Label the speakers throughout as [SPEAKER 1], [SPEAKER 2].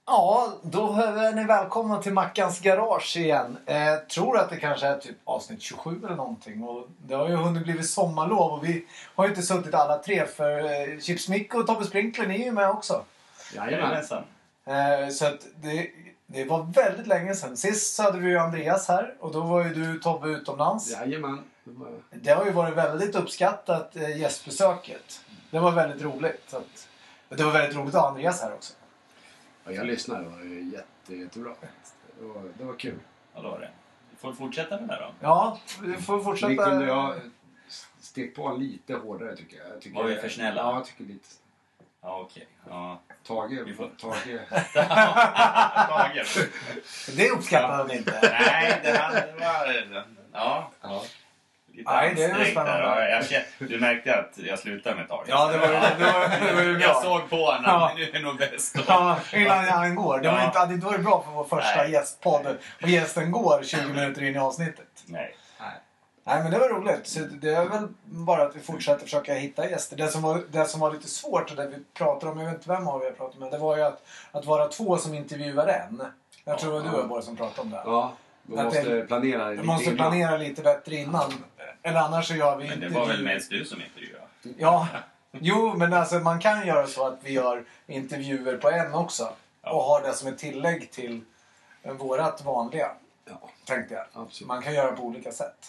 [SPEAKER 1] Ja, då är ni välkomna till Mackans garage igen. Tror att det kanske är typ avsnitt 27 eller någonting. Och det har ju hunnit blivit sommarlov och vi har ju inte suttit alla tre för Chips Micko och Tobbe Sprinkler, ni är ju med också.
[SPEAKER 2] Jajamensan.
[SPEAKER 1] Så att det var väldigt länge sedan. Sist så hade vi ju Andreas här och då var ju du, Tobbe, utomlands.
[SPEAKER 2] Jajamän.
[SPEAKER 1] Det har ju varit väldigt uppskattat gästbesöket. Det var väldigt roligt. Så att, det var väldigt roligt att ha Andreas här också.
[SPEAKER 2] Ja, jag lyssnade, det var ju jättebra. Det var kul.
[SPEAKER 3] Ja, det var det. Vi får fortsätta med det då.
[SPEAKER 1] Ja, vi får fortsätta.
[SPEAKER 2] Vi kunde jag steg på lite hårdare tycker jag.
[SPEAKER 3] Var vi för snälla?
[SPEAKER 2] Ja, jag tycker lite.
[SPEAKER 3] Ja, okej. Ja.
[SPEAKER 2] Tage.
[SPEAKER 3] Tage.
[SPEAKER 1] Det uppskattar han inte.
[SPEAKER 3] Nej, det var... Ja.
[SPEAKER 1] Nej, det är väl spännande.
[SPEAKER 3] Du märkte att jag slutade med Tage.
[SPEAKER 1] Ja, det var ju bra.
[SPEAKER 3] Jag såg på honom.
[SPEAKER 1] Ja.
[SPEAKER 3] Nu är det nog bäst.
[SPEAKER 1] Ja, innan han går. Det hade inte varit bra för vår första gästpodd. Och gästen går 20 minuter in i avsnittet.
[SPEAKER 3] Nej.
[SPEAKER 1] Nej, men det var roligt. Så det är väl bara att vi fortsätter försöka hitta gäster. Det som var lite svårt och det vi pratade om, jag vet inte vem av er jag pratade med. Det var ju att vara två som intervjuar en. Jag tror det var du och Borg som pratade om det.
[SPEAKER 2] Ja, man måste planera lite.
[SPEAKER 1] Man måste planera lite bättre innan. Eller annars så gör vi
[SPEAKER 3] Men
[SPEAKER 1] inte...
[SPEAKER 3] det var väl mest du som intervjuade?
[SPEAKER 1] Ja, jo, men alltså man kan göra så att vi gör intervjuer på en också. Och har det som ett tillägg till vårat vanliga.
[SPEAKER 2] Ja,
[SPEAKER 1] tänkte jag.
[SPEAKER 2] absolut.
[SPEAKER 1] Man kan göra på olika sätt.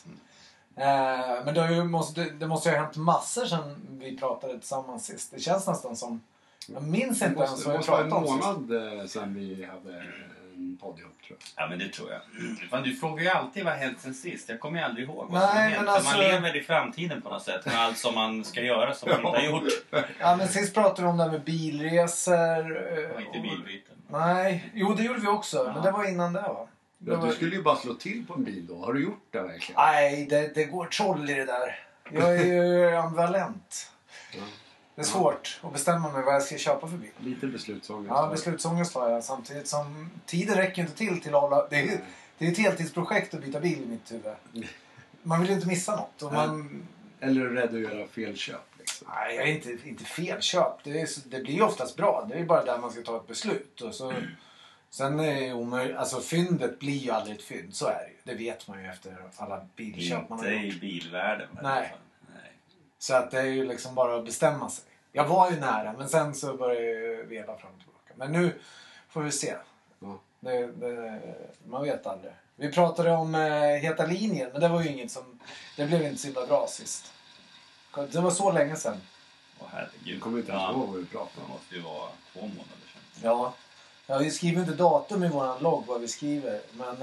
[SPEAKER 1] Men det måste ju ha hänt massor sedan vi pratade tillsammans sist. Det känns nästan som... Jag minns inte ens vad vi pratade om sist.
[SPEAKER 2] Det måste vara en månad sedan vi hade en podd ihop, tror jag.
[SPEAKER 3] Ja, men det tror jag. Fan, du frågar ju alltid vad har hänt sen sist. Jag kommer ju aldrig ihåg vad som
[SPEAKER 1] Nej,
[SPEAKER 3] har hänt.
[SPEAKER 1] men alltså...
[SPEAKER 3] Man lever i framtiden på något sätt. Med allt som man ska göra som man inte har gjort.
[SPEAKER 1] Ja, men sist pratade vi om det här med bilresor.
[SPEAKER 3] Det var inte bilbyten.
[SPEAKER 1] Nej, jo det gjorde vi också. Men det var innan det, va?
[SPEAKER 2] Ja, du skulle ju bara slå till på en bil då. Har du gjort det verkligen?
[SPEAKER 1] Nej, det går troll i det där. Jag är ju ambivalent.
[SPEAKER 2] Ja.
[SPEAKER 1] Det är svårt att bestämma mig vad jag ska köpa för bil.
[SPEAKER 2] Lite beslutsångest.
[SPEAKER 1] Ja, beslutsångest har jag. Samtidigt som tiden räcker inte till att hålla... Det är ett heltidsprojekt att byta bil i mitt huvud. Man vill ju inte missa något. Och
[SPEAKER 2] Eller är du rädd att göra fel köp? Liksom?
[SPEAKER 1] Nej, jag är inte fel köp. Det blir ju oftast bra. Det är bara där man ska ta ett beslut. Och så... Sen är det omöjligt, alltså fyndet blir ju aldrig ett fynd, så är det ju. Det vet man ju efter alla bilköp man har gjort.
[SPEAKER 3] Inte i bilvärlden.
[SPEAKER 1] Nej. Så att det är ju liksom bara att bestämma sig. Jag var ju nära, men sen så började jag ju veva fram och tillbaka. Men nu får vi se.
[SPEAKER 2] Ja.
[SPEAKER 1] Man vet aldrig. Vi pratade om Heta linjen, men det var ju inget som... Det blev inte så himla bra sist. Det var så länge sedan.
[SPEAKER 3] Åh herregud.
[SPEAKER 2] Jag kommer inte ens ihåg vad vi pratade
[SPEAKER 3] Det
[SPEAKER 2] om.
[SPEAKER 3] måste ju vara 2 månader sedan.
[SPEAKER 1] Ja. Ja, vi skriver inte datum i våran logg vad vi skriver. Men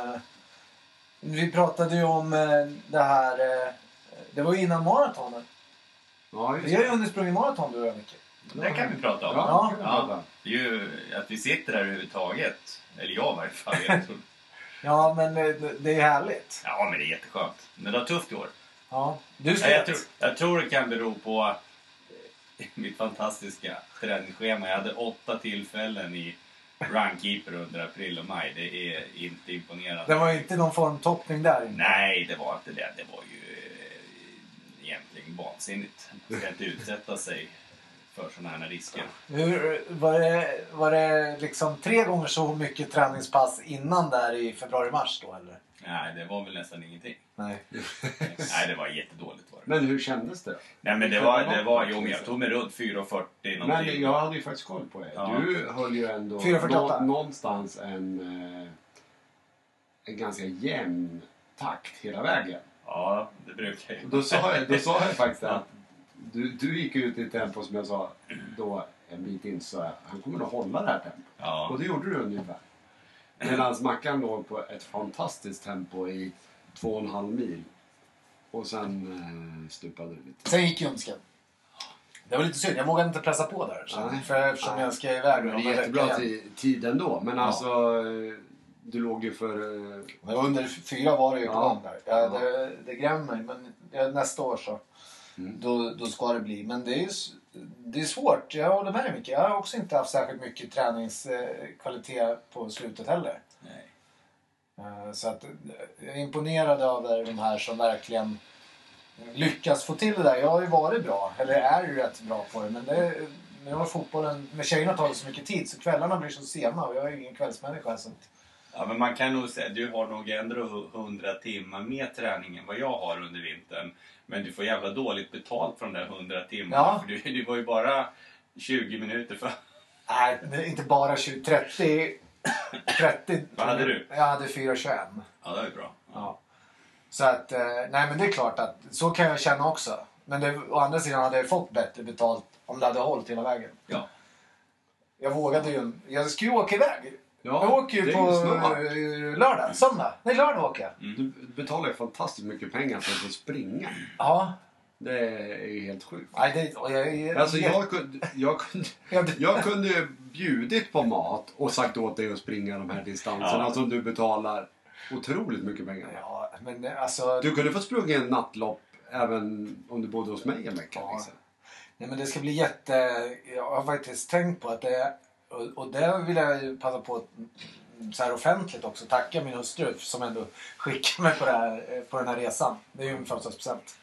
[SPEAKER 1] vi pratade ju om det här... det var ju innan maratonen.
[SPEAKER 2] Ja,
[SPEAKER 1] Vi har ju hunnit sprungit maraton du och jag, Micke.
[SPEAKER 3] Det kan vi prata om.
[SPEAKER 2] Ja,
[SPEAKER 3] Ja. Det är ju att vi sitter där överhuvudtaget. Eller jag i varje fall. Jag tror.
[SPEAKER 1] Ja, men det är härligt.
[SPEAKER 3] Ja, men det är jätteskönt. Men det var tufft i år.
[SPEAKER 1] Ja, du ska...
[SPEAKER 3] Jag tror det kan bero på mitt fantastiska träningsschema. Jag hade 8 tillfällen i runkeeper under april och maj. Det är inte imponerande.
[SPEAKER 1] Det var inte någon formtoppning där inne.
[SPEAKER 3] Nej, det var inte det. Det var ju egentligen vansinnigt. Man ska inte utsätta sig för sådana här risker.
[SPEAKER 1] Var det liksom 3 gånger så mycket träningspass innan där i februari-mars då, eller?
[SPEAKER 3] Nej, det var väl nästan ingenting.
[SPEAKER 1] Nej.
[SPEAKER 3] Nej, det var jättedåligt. Var det.
[SPEAKER 2] Men hur kändes det?
[SPEAKER 3] Nej, men det var jo, men jag tog mig runt 4,40 någonting.
[SPEAKER 2] Men jag hade ju faktiskt koll på det.
[SPEAKER 3] Ja.
[SPEAKER 2] Du höll ju ändå
[SPEAKER 1] 4,48.
[SPEAKER 2] någonstans en ganska jämn takt hela vägen.
[SPEAKER 3] Ja, det brukar jag.
[SPEAKER 2] Då sa jag faktiskt att du gick ut i ett tempo som jag sa då en bit in, så han kommer att hålla det här tempot.
[SPEAKER 3] Ja.
[SPEAKER 2] Och det gjorde du ungefär. Medan Mackan låg på ett fantastiskt tempo i 2,5 mil. Och sen stupade det lite.
[SPEAKER 1] Sen gick ljumsken. Det var lite synd. Jag vågade inte pressa på där. Eftersom jag ska iväg.
[SPEAKER 2] Det är jättebra tid ändå. Men alltså, du låg ju för...
[SPEAKER 1] Det var under 4 var det ju på gång där.
[SPEAKER 2] Ja.
[SPEAKER 1] Det grämmer mig. Men nästa år så. Då ska det bli. Men det är svårt. Jag håller med dig mycket. Jag har också inte haft särskilt mycket träningskvalitet på slutet heller.
[SPEAKER 3] Nej.
[SPEAKER 1] Så att jag är imponerad över de här som verkligen lyckas få till det där. Jag har ju varit bra. Eller är ju rätt bra på det. Men nu har fotbollen med tjejerna tagit så mycket tid så kvällarna blir så sena och jag är ingen kvällsmänniska. Så att...
[SPEAKER 3] Ja, men man kan nog säga du har nog ändå 100 timmar mer träning än vad jag har under vintern. Men du får jävla dåligt betalt från de där 100 timmarna.
[SPEAKER 1] Ja.
[SPEAKER 3] För du var ju bara 20 minuter för...
[SPEAKER 1] Nej, det är inte bara 20, 30.
[SPEAKER 3] Vad hade du?
[SPEAKER 1] Jag hade 4,21.
[SPEAKER 3] Ja, det är bra.
[SPEAKER 1] Ja. Så att, nej men det är klart att så kan jag känna också. Men det, å andra sidan hade jag fått bättre betalt om det hade hållit hela vägen.
[SPEAKER 3] Ja.
[SPEAKER 1] Jag vågade ju, jag skulle ju åka iväg.
[SPEAKER 2] Ja,
[SPEAKER 1] Jag åker ju
[SPEAKER 2] det är
[SPEAKER 1] på
[SPEAKER 2] ju smart.
[SPEAKER 1] lördag. Nej, lördag åker jag.
[SPEAKER 2] Du betalar ju fantastiskt mycket pengar för att få springa.
[SPEAKER 1] Ja.
[SPEAKER 2] Det är ju helt sjukt.
[SPEAKER 1] Nej, det, och jag,
[SPEAKER 2] Alltså jag kunde ju bjudit på mat och sagt åt dig att springa de här distanserna
[SPEAKER 3] Ja.
[SPEAKER 2] som du betalar otroligt mycket pengar.
[SPEAKER 1] Ja, men alltså...
[SPEAKER 2] Du kunde få sprungit en nattlopp även om du bodde hos mig en vecka.
[SPEAKER 1] Ja.
[SPEAKER 2] Liksom.
[SPEAKER 1] Nej, men det ska bli jag har faktiskt tänkt på att det och det vill jag ju passa på att så här offentligt också tacka min hustru som ändå skickar mig på den här resan. Det är ju en födelsedagspresent.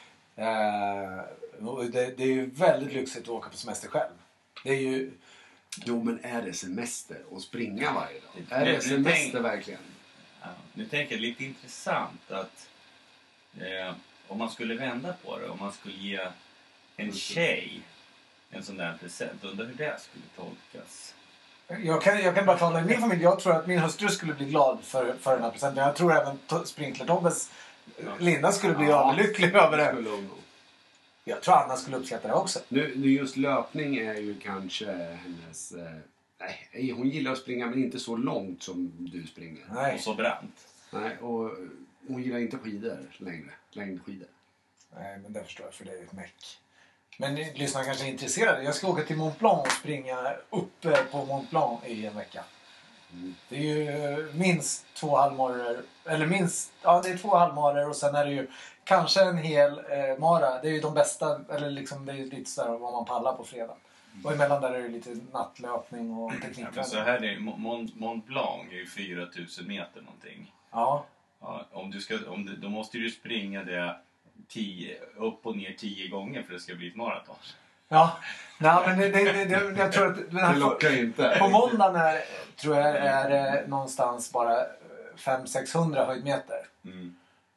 [SPEAKER 1] Det är ju väldigt lyxigt att åka på semester själv. Det är ju...
[SPEAKER 2] Jo, men är det semester och springa varje dag?
[SPEAKER 3] Det-
[SPEAKER 2] Är det
[SPEAKER 3] det-
[SPEAKER 2] semester
[SPEAKER 3] tänk-
[SPEAKER 2] verkligen?
[SPEAKER 3] Ja, nu tänker jag lite intressant att om man skulle vända på det, om man skulle ge en tjej en sån där present, undrar hur det skulle tolkas.
[SPEAKER 1] Jag kan bara tala i min familj. Jag tror att min hustru skulle bli glad för den här presenten. Jag tror även Sprinkler-Tobbes Linda skulle bli överlycklig över det.
[SPEAKER 2] Skulle hon nog.
[SPEAKER 1] Jag tror Anna skulle uppskatta det också.
[SPEAKER 2] Nu just löpning är ju kanske hennes... nej, hon gillar att springa men inte så långt som du springer.
[SPEAKER 1] Nej.
[SPEAKER 3] Och så brant.
[SPEAKER 2] Nej, och hon gillar inte skidor längre. Längdskidor.
[SPEAKER 1] Nej, men det förstår jag för det är ett meck. Men lyssnarna kanske är intresserade. Jag ska åka till Mont Blanc och springa uppe på Mont Blanc i en vecka. Det är ju minst 2 halvmaror. Eller minst, ja det är 2 halvmaror och sen är det ju kanske en hel mara. Det är ju de bästa, eller liksom det är ju lite sådär vad man pallar på fredag. Och emellan där är det lite nattlöpning och
[SPEAKER 3] Ja, men så
[SPEAKER 1] teknikträning.
[SPEAKER 3] här är Mont Blanc är ju 4000 meter någonting.
[SPEAKER 1] Ja.
[SPEAKER 3] Ja, då måste du springa det upp och ner 10 gånger för att det ska bli ett maraton.
[SPEAKER 1] Ja, nej, men jag tror att den
[SPEAKER 2] Det
[SPEAKER 1] här
[SPEAKER 2] lockar inte.
[SPEAKER 1] på måndagen tror jag är någonstans bara 500-600 höjdmeter.
[SPEAKER 3] Mm.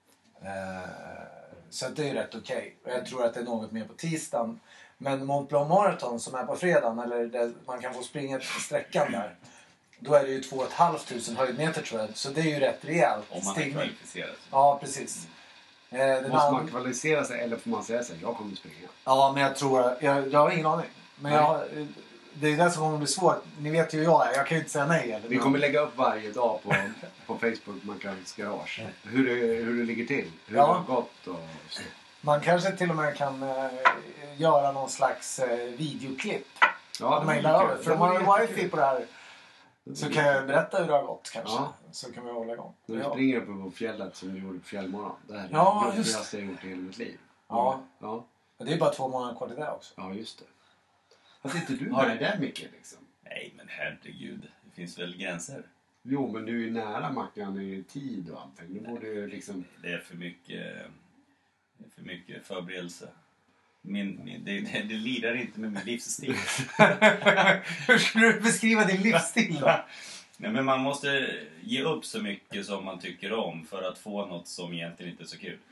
[SPEAKER 1] Så att det är rätt okej. Och jag tror att det är något mer på tisdagen. Men Mont Blanc Marathon som är på fredagen, eller där man kan få springa sträckan där. Då är det ju 2 500 höjdmeter tror jag. Så det är ju rätt rejält
[SPEAKER 3] Om man är
[SPEAKER 1] stigning.
[SPEAKER 3] kvalificerad.
[SPEAKER 1] Ja, precis.
[SPEAKER 2] Måste man kvalificera sig eller får man säga sig jag kommer springa?
[SPEAKER 1] Ja, men jag tror... Jag har ingen aning. Men det är det som kommer bli svårt. Ni vet ju hur jag är. Jag kan ju inte säga nej. Eller
[SPEAKER 2] Vi kommer lägga upp varje dag på Facebook Mackans garage. Hur det ligger till. Hur det har gått och så.
[SPEAKER 1] Man kanske till och med kan göra någon slags videoklipp.
[SPEAKER 2] Ja,
[SPEAKER 1] De mejlar över. För de har ju wifi på det här. Så kan jag berätta hur det har gått kanske.
[SPEAKER 2] Ja.
[SPEAKER 1] Så kan vi hålla igång.
[SPEAKER 2] När du springer uppe på fjället som du gjorde på fjällmorgon. Det här är
[SPEAKER 1] Ja,
[SPEAKER 2] det
[SPEAKER 1] just
[SPEAKER 2] jobbigaste jag gjort i hela mitt liv.
[SPEAKER 1] Ja.
[SPEAKER 2] Ja,
[SPEAKER 1] Det är bara 2 månader kvar till det också.
[SPEAKER 2] ja just det. Fast inte du
[SPEAKER 3] Har
[SPEAKER 2] har
[SPEAKER 3] du-
[SPEAKER 2] det där mycket liksom.
[SPEAKER 3] Nej, men herregud. Det finns väl gränser.
[SPEAKER 2] Jo, men du är ju nära Mackan i tid och allting. Du borde ju liksom...
[SPEAKER 3] Det är för mycket förberedelse. Det lirar inte med min livsstil.
[SPEAKER 1] Hur skulle du beskriva din livsstil då?
[SPEAKER 3] Nej, men man måste ge upp så mycket som man tycker om för att få något som egentligen inte är så kul.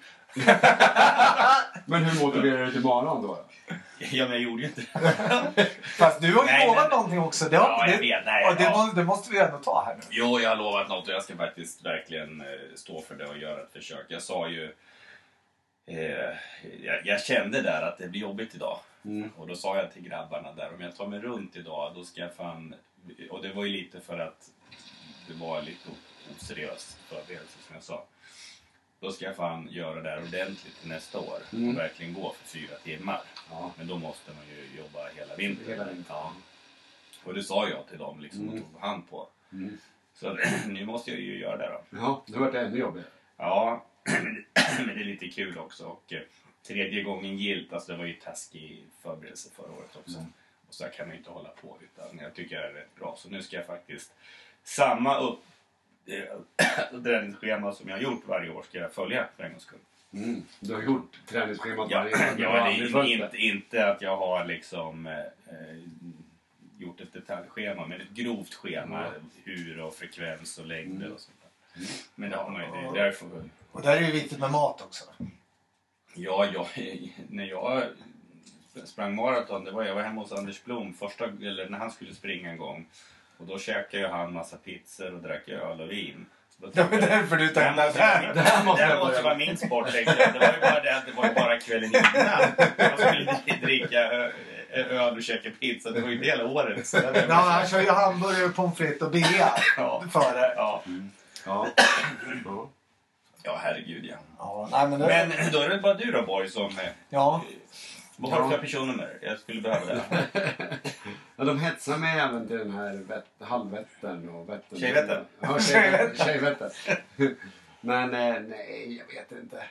[SPEAKER 2] Men hur motiverar du till morgon då?
[SPEAKER 3] Ja, men jag gjorde ju inte det.
[SPEAKER 1] Fast du har ju
[SPEAKER 3] Nej,
[SPEAKER 1] lovat
[SPEAKER 3] men-
[SPEAKER 1] någonting också. Det, har,
[SPEAKER 3] Ja, jag vet. Nej,
[SPEAKER 1] och det,
[SPEAKER 3] ja.
[SPEAKER 1] det måste vi ändå ta här nu.
[SPEAKER 3] Jo, jag har lovat något och jag ska faktiskt verkligen stå för det och göra ett försök. Jag sa ju... jag kände där att det blir jobbigt idag.
[SPEAKER 2] Mm.
[SPEAKER 3] Och då sa jag till grabbarna där, om jag tar mig runt idag, då ska jag fan... Och det var ju lite för att det var lite oseriöst förberedelse som jag sa. Då ska jag fan göra det här ordentligt nästa år.
[SPEAKER 2] Mm.
[SPEAKER 3] Och verkligen gå för 4 timmar.
[SPEAKER 2] Ja.
[SPEAKER 3] Men då måste man ju jobba hela vintern.
[SPEAKER 2] Hela vintern.
[SPEAKER 3] Ja. Och det sa jag till dem liksom och
[SPEAKER 2] Mm.
[SPEAKER 3] tog hand på.
[SPEAKER 2] Mm.
[SPEAKER 3] Så nu måste jag ju göra det då.
[SPEAKER 2] Ja, det har varit ännu jobbigare.
[SPEAKER 3] Ja, men det är lite kul också. Och 3:e gången gilt, alltså det var ju taskig förberedelse förra året också.
[SPEAKER 2] Mm.
[SPEAKER 3] Och så här kan man ju inte hålla på, utan jag tycker det är rätt bra. Så nu ska jag faktiskt samma träningsschema som jag har gjort varje år ska jag följa för en gångs skull.
[SPEAKER 2] Du har gjort träningsschemat
[SPEAKER 3] Ja,
[SPEAKER 2] varje dag.
[SPEAKER 3] ja, det är inte att jag har liksom gjort ett detaljschema, men ett grovt schema. Hur och frekvens och längder och sånt där. Men det har man ju. Det är därför.
[SPEAKER 1] Och där är det ju viktigt med mat också.
[SPEAKER 3] Ja, när jag sprang maraton, jag var hemma hos Anders Blom eller när han skulle springa en gång. Och då käkade han massa pizzor och drack öl och vin.
[SPEAKER 1] Det var därför du tänkte att
[SPEAKER 3] det här måste vara min sport. Det var ju bara det var ju bara kvällen innan. Jag skulle dricka öl och käka pizza. Det var ju hela året. Så
[SPEAKER 1] ja, han kör ju hamburgare, pommes frites och bea före.
[SPEAKER 3] Ja, herregud ja.
[SPEAKER 1] Nej, men
[SPEAKER 3] då är det bara du då, boy, som... Vad har du för personnummer? Jag skulle behöva det.
[SPEAKER 2] Ja, de hetsar mig även till den här halvvättern och vättern.
[SPEAKER 3] Tjejvättern?
[SPEAKER 2] Ja, tjejvättern. Men nej, jag vet inte.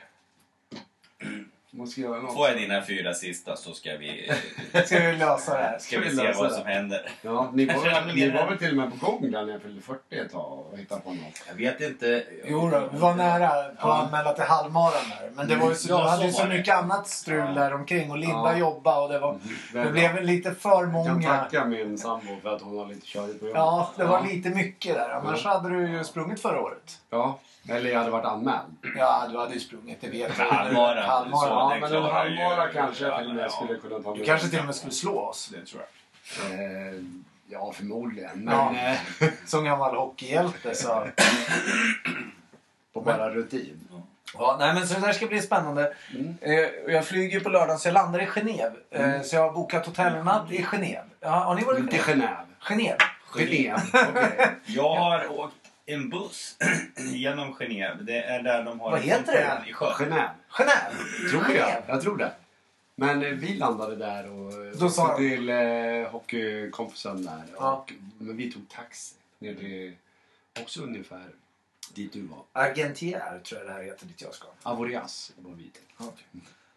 [SPEAKER 2] Måste göra något.
[SPEAKER 3] Får jag dina 4 sista så ska vi
[SPEAKER 1] lösa det här.
[SPEAKER 3] Ska vi se vad som händer.
[SPEAKER 2] Ja, ni var väl till och med på gång där när jag fyllde 40 ett tag och hittade på något.
[SPEAKER 3] Jag vet inte.
[SPEAKER 1] Jo då, vi var nära på att anmäla till halvmaran där. Men det var ju så, hade ju så mycket annat strul där omkring och Linda jobbade och det blev lite för många.
[SPEAKER 2] Jag kan tacka min sambo för att hon har lite körigt på jobbet.
[SPEAKER 1] Ja, det var lite mycket där. Annars hade du ju sprungit förra året.
[SPEAKER 2] Ja, eller jag hade varit anmäld.
[SPEAKER 1] Ja, du hade ju sprungit, det vet jag.
[SPEAKER 3] Halvmara.
[SPEAKER 2] Ja, men en halvmara kanske jag till och med skulle kunna ta.
[SPEAKER 1] Du kanske till och med skulle slå oss.
[SPEAKER 3] Det tror jag.
[SPEAKER 2] Ja, förmodligen. Men
[SPEAKER 1] som gammal hockeyhjälte så...
[SPEAKER 2] på bara rutin.
[SPEAKER 1] Ja, nej, men så det där ska bli spännande. Jag flyger på lördag så jag landar i Genève. Så jag har bokat hotellnatt i Genève. Ja, har ni varit i
[SPEAKER 2] Genève?
[SPEAKER 1] Genève.
[SPEAKER 2] Okej.
[SPEAKER 3] Jag har åkt en buss genom Genève. Det är där de har...
[SPEAKER 1] Vad heter det?
[SPEAKER 3] I sjön.
[SPEAKER 2] Genève. Tror jag tror det. Men vi landade där och
[SPEAKER 1] då sa
[SPEAKER 2] till hockeykompisen där.
[SPEAKER 1] Ja.
[SPEAKER 2] Men vi tog taxi ner till också ungefär dit du var.
[SPEAKER 1] Argentière tror jag det här heter dit jag ska.
[SPEAKER 2] Avoriaz var vi till.
[SPEAKER 1] Okay.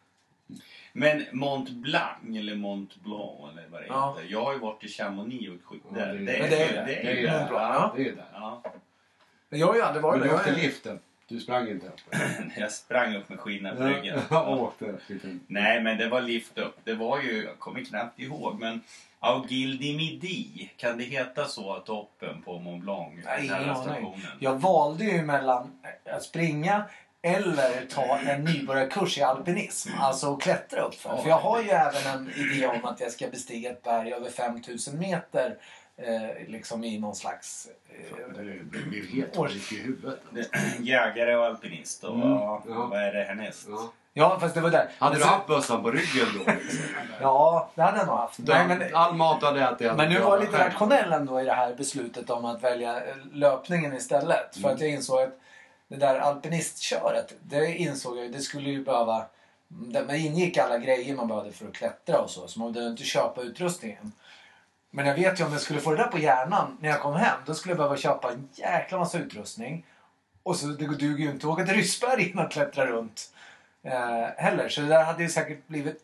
[SPEAKER 3] Men Mont Blanc eller Mont Blanc eller vad det heter. Jag har ju varit i Chamonix och skjutit där.
[SPEAKER 1] Det är Mont Blanc.
[SPEAKER 2] Det är där.
[SPEAKER 3] Ja.
[SPEAKER 1] Jag har ju aldrig varit
[SPEAKER 2] där. Men du
[SPEAKER 1] åkte
[SPEAKER 2] liften. Du sprang inte upp.
[SPEAKER 3] Jag sprang upp med skinan på ryggen. Nej, men det var lift upp. Det var ju, jag kommer knappt ihåg, men Augil di Midi, kan det heta så, toppen på Mont Blanc?
[SPEAKER 1] Nej. Jag valde ju mellan att springa eller ta en nybörjarkurs i alpinism. Alltså klättra upp för jag har ju även en idé om att jag ska bestiga ett berg över 5000 meter. Liksom i någon slags
[SPEAKER 2] det blir helt årsik i huvudet.
[SPEAKER 3] Jägare och alpinist och vad är det härnäst?
[SPEAKER 1] Ja, fast det var där.
[SPEAKER 2] Hade du haft bössan på ryggen då? Liksom,
[SPEAKER 1] ja, det hade jag nog haft.
[SPEAKER 2] Nej, men all mat hade jag ätit.
[SPEAKER 1] Men nu var jag lite rationell ändå i det här beslutet om att välja löpningen istället. För att jag insåg att det där alpinistköret, det insåg jag, det skulle ju behöva... Det ingick alla grejer man behövde för att klättra och så man behövde inte köpa utrustningen. Men jag vet ju om jag skulle få det där på hjärnan när jag kom hem, då skulle jag behöva köpa en jäkla massa utrustning. Och så det duger ju inte att åka till Ryssberg innan att klättra runt heller. Så det där hade ju säkert blivit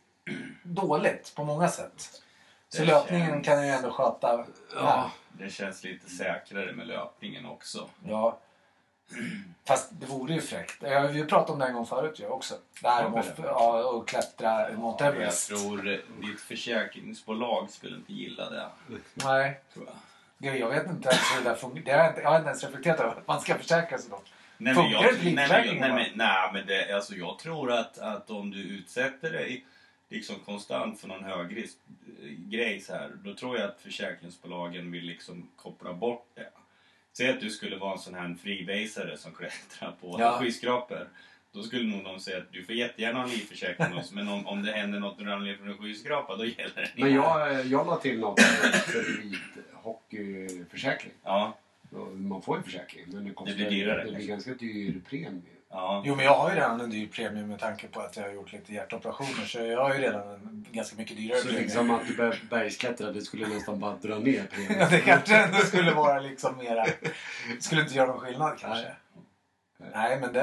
[SPEAKER 1] dåligt på många sätt. Så löpningen kan jag ju ändå sköta.
[SPEAKER 3] Ja, det känns lite säkrare med löpningen också.
[SPEAKER 1] Ja. Fast det vore ju fräckt. Jag har ju pratat om det en gång förut ju också. Det här med att klättra mot Everest.
[SPEAKER 3] Jag tror ditt försäkringsbolag skulle inte gilla det.
[SPEAKER 1] Nej.
[SPEAKER 3] Tror jag.
[SPEAKER 1] Jag vet inte ens hur det där fungerar. Jag har inte ens reflekterat över att man ska försäkra sig då.
[SPEAKER 3] Nej, men det, alltså, jag tror att om du utsätter dig liksom konstant för någon högrisk grej så här, då tror jag att försäkringsbolagen vill liksom koppla bort det. Säg att du skulle vara en sån här freebasare som klättrar på skyskrapor. Då skulle nog de säga att du får jättegärna ha en livförsäkring också, men om det händer något när du ramlar från en skyskrapa, då gäller det.
[SPEAKER 2] Men jag la till något för hockeyförsäkring.
[SPEAKER 3] Ja.
[SPEAKER 2] Man får ju försäkring, men det
[SPEAKER 3] blir dyrare.
[SPEAKER 2] Det blir ganska dyr premie.
[SPEAKER 3] Ja.
[SPEAKER 1] Jo, men jag har ju redan en dyr premie med tanke på att jag har gjort lite hjärtoperationer, så jag har ju redan en ganska mycket dyrare
[SPEAKER 2] så
[SPEAKER 1] premie.
[SPEAKER 2] Så liksom att du bergsklättra, det skulle nästan bara dra ner premien.
[SPEAKER 1] Ja, det kanske ändå skulle vara liksom mera... Det skulle inte göra någon skillnad kanske. Nej, men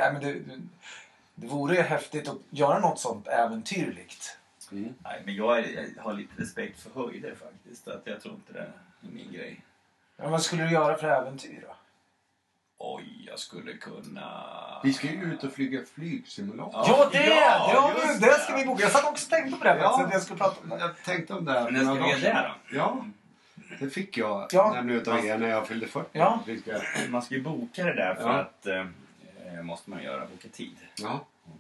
[SPEAKER 1] det vore häftigt att göra något sånt äventyrligt.
[SPEAKER 3] Nej, men jag har lite respekt för höjder faktiskt. Att jag tror inte det är min grej.
[SPEAKER 1] Ja, vad skulle du göra för äventyr då?
[SPEAKER 3] Oj, jag skulle kunna...
[SPEAKER 2] Vi ska ju ut och flyga flygsimulator.
[SPEAKER 1] Ja, det ska
[SPEAKER 3] det.
[SPEAKER 1] vi boka. Jag satt också och tänkte på det.
[SPEAKER 2] Ja.
[SPEAKER 1] Jag skulle prata om det.
[SPEAKER 2] Jag tänkte om det här.
[SPEAKER 3] Men när ska vi göra det då?
[SPEAKER 2] Ja, det fick jag
[SPEAKER 1] Ja.
[SPEAKER 2] nämligen utav er när jag fyllde 40.
[SPEAKER 1] Ja.
[SPEAKER 3] Man ska ju boka det där för
[SPEAKER 2] Ja.
[SPEAKER 3] att... måste man göra, boka tid.
[SPEAKER 2] Ja.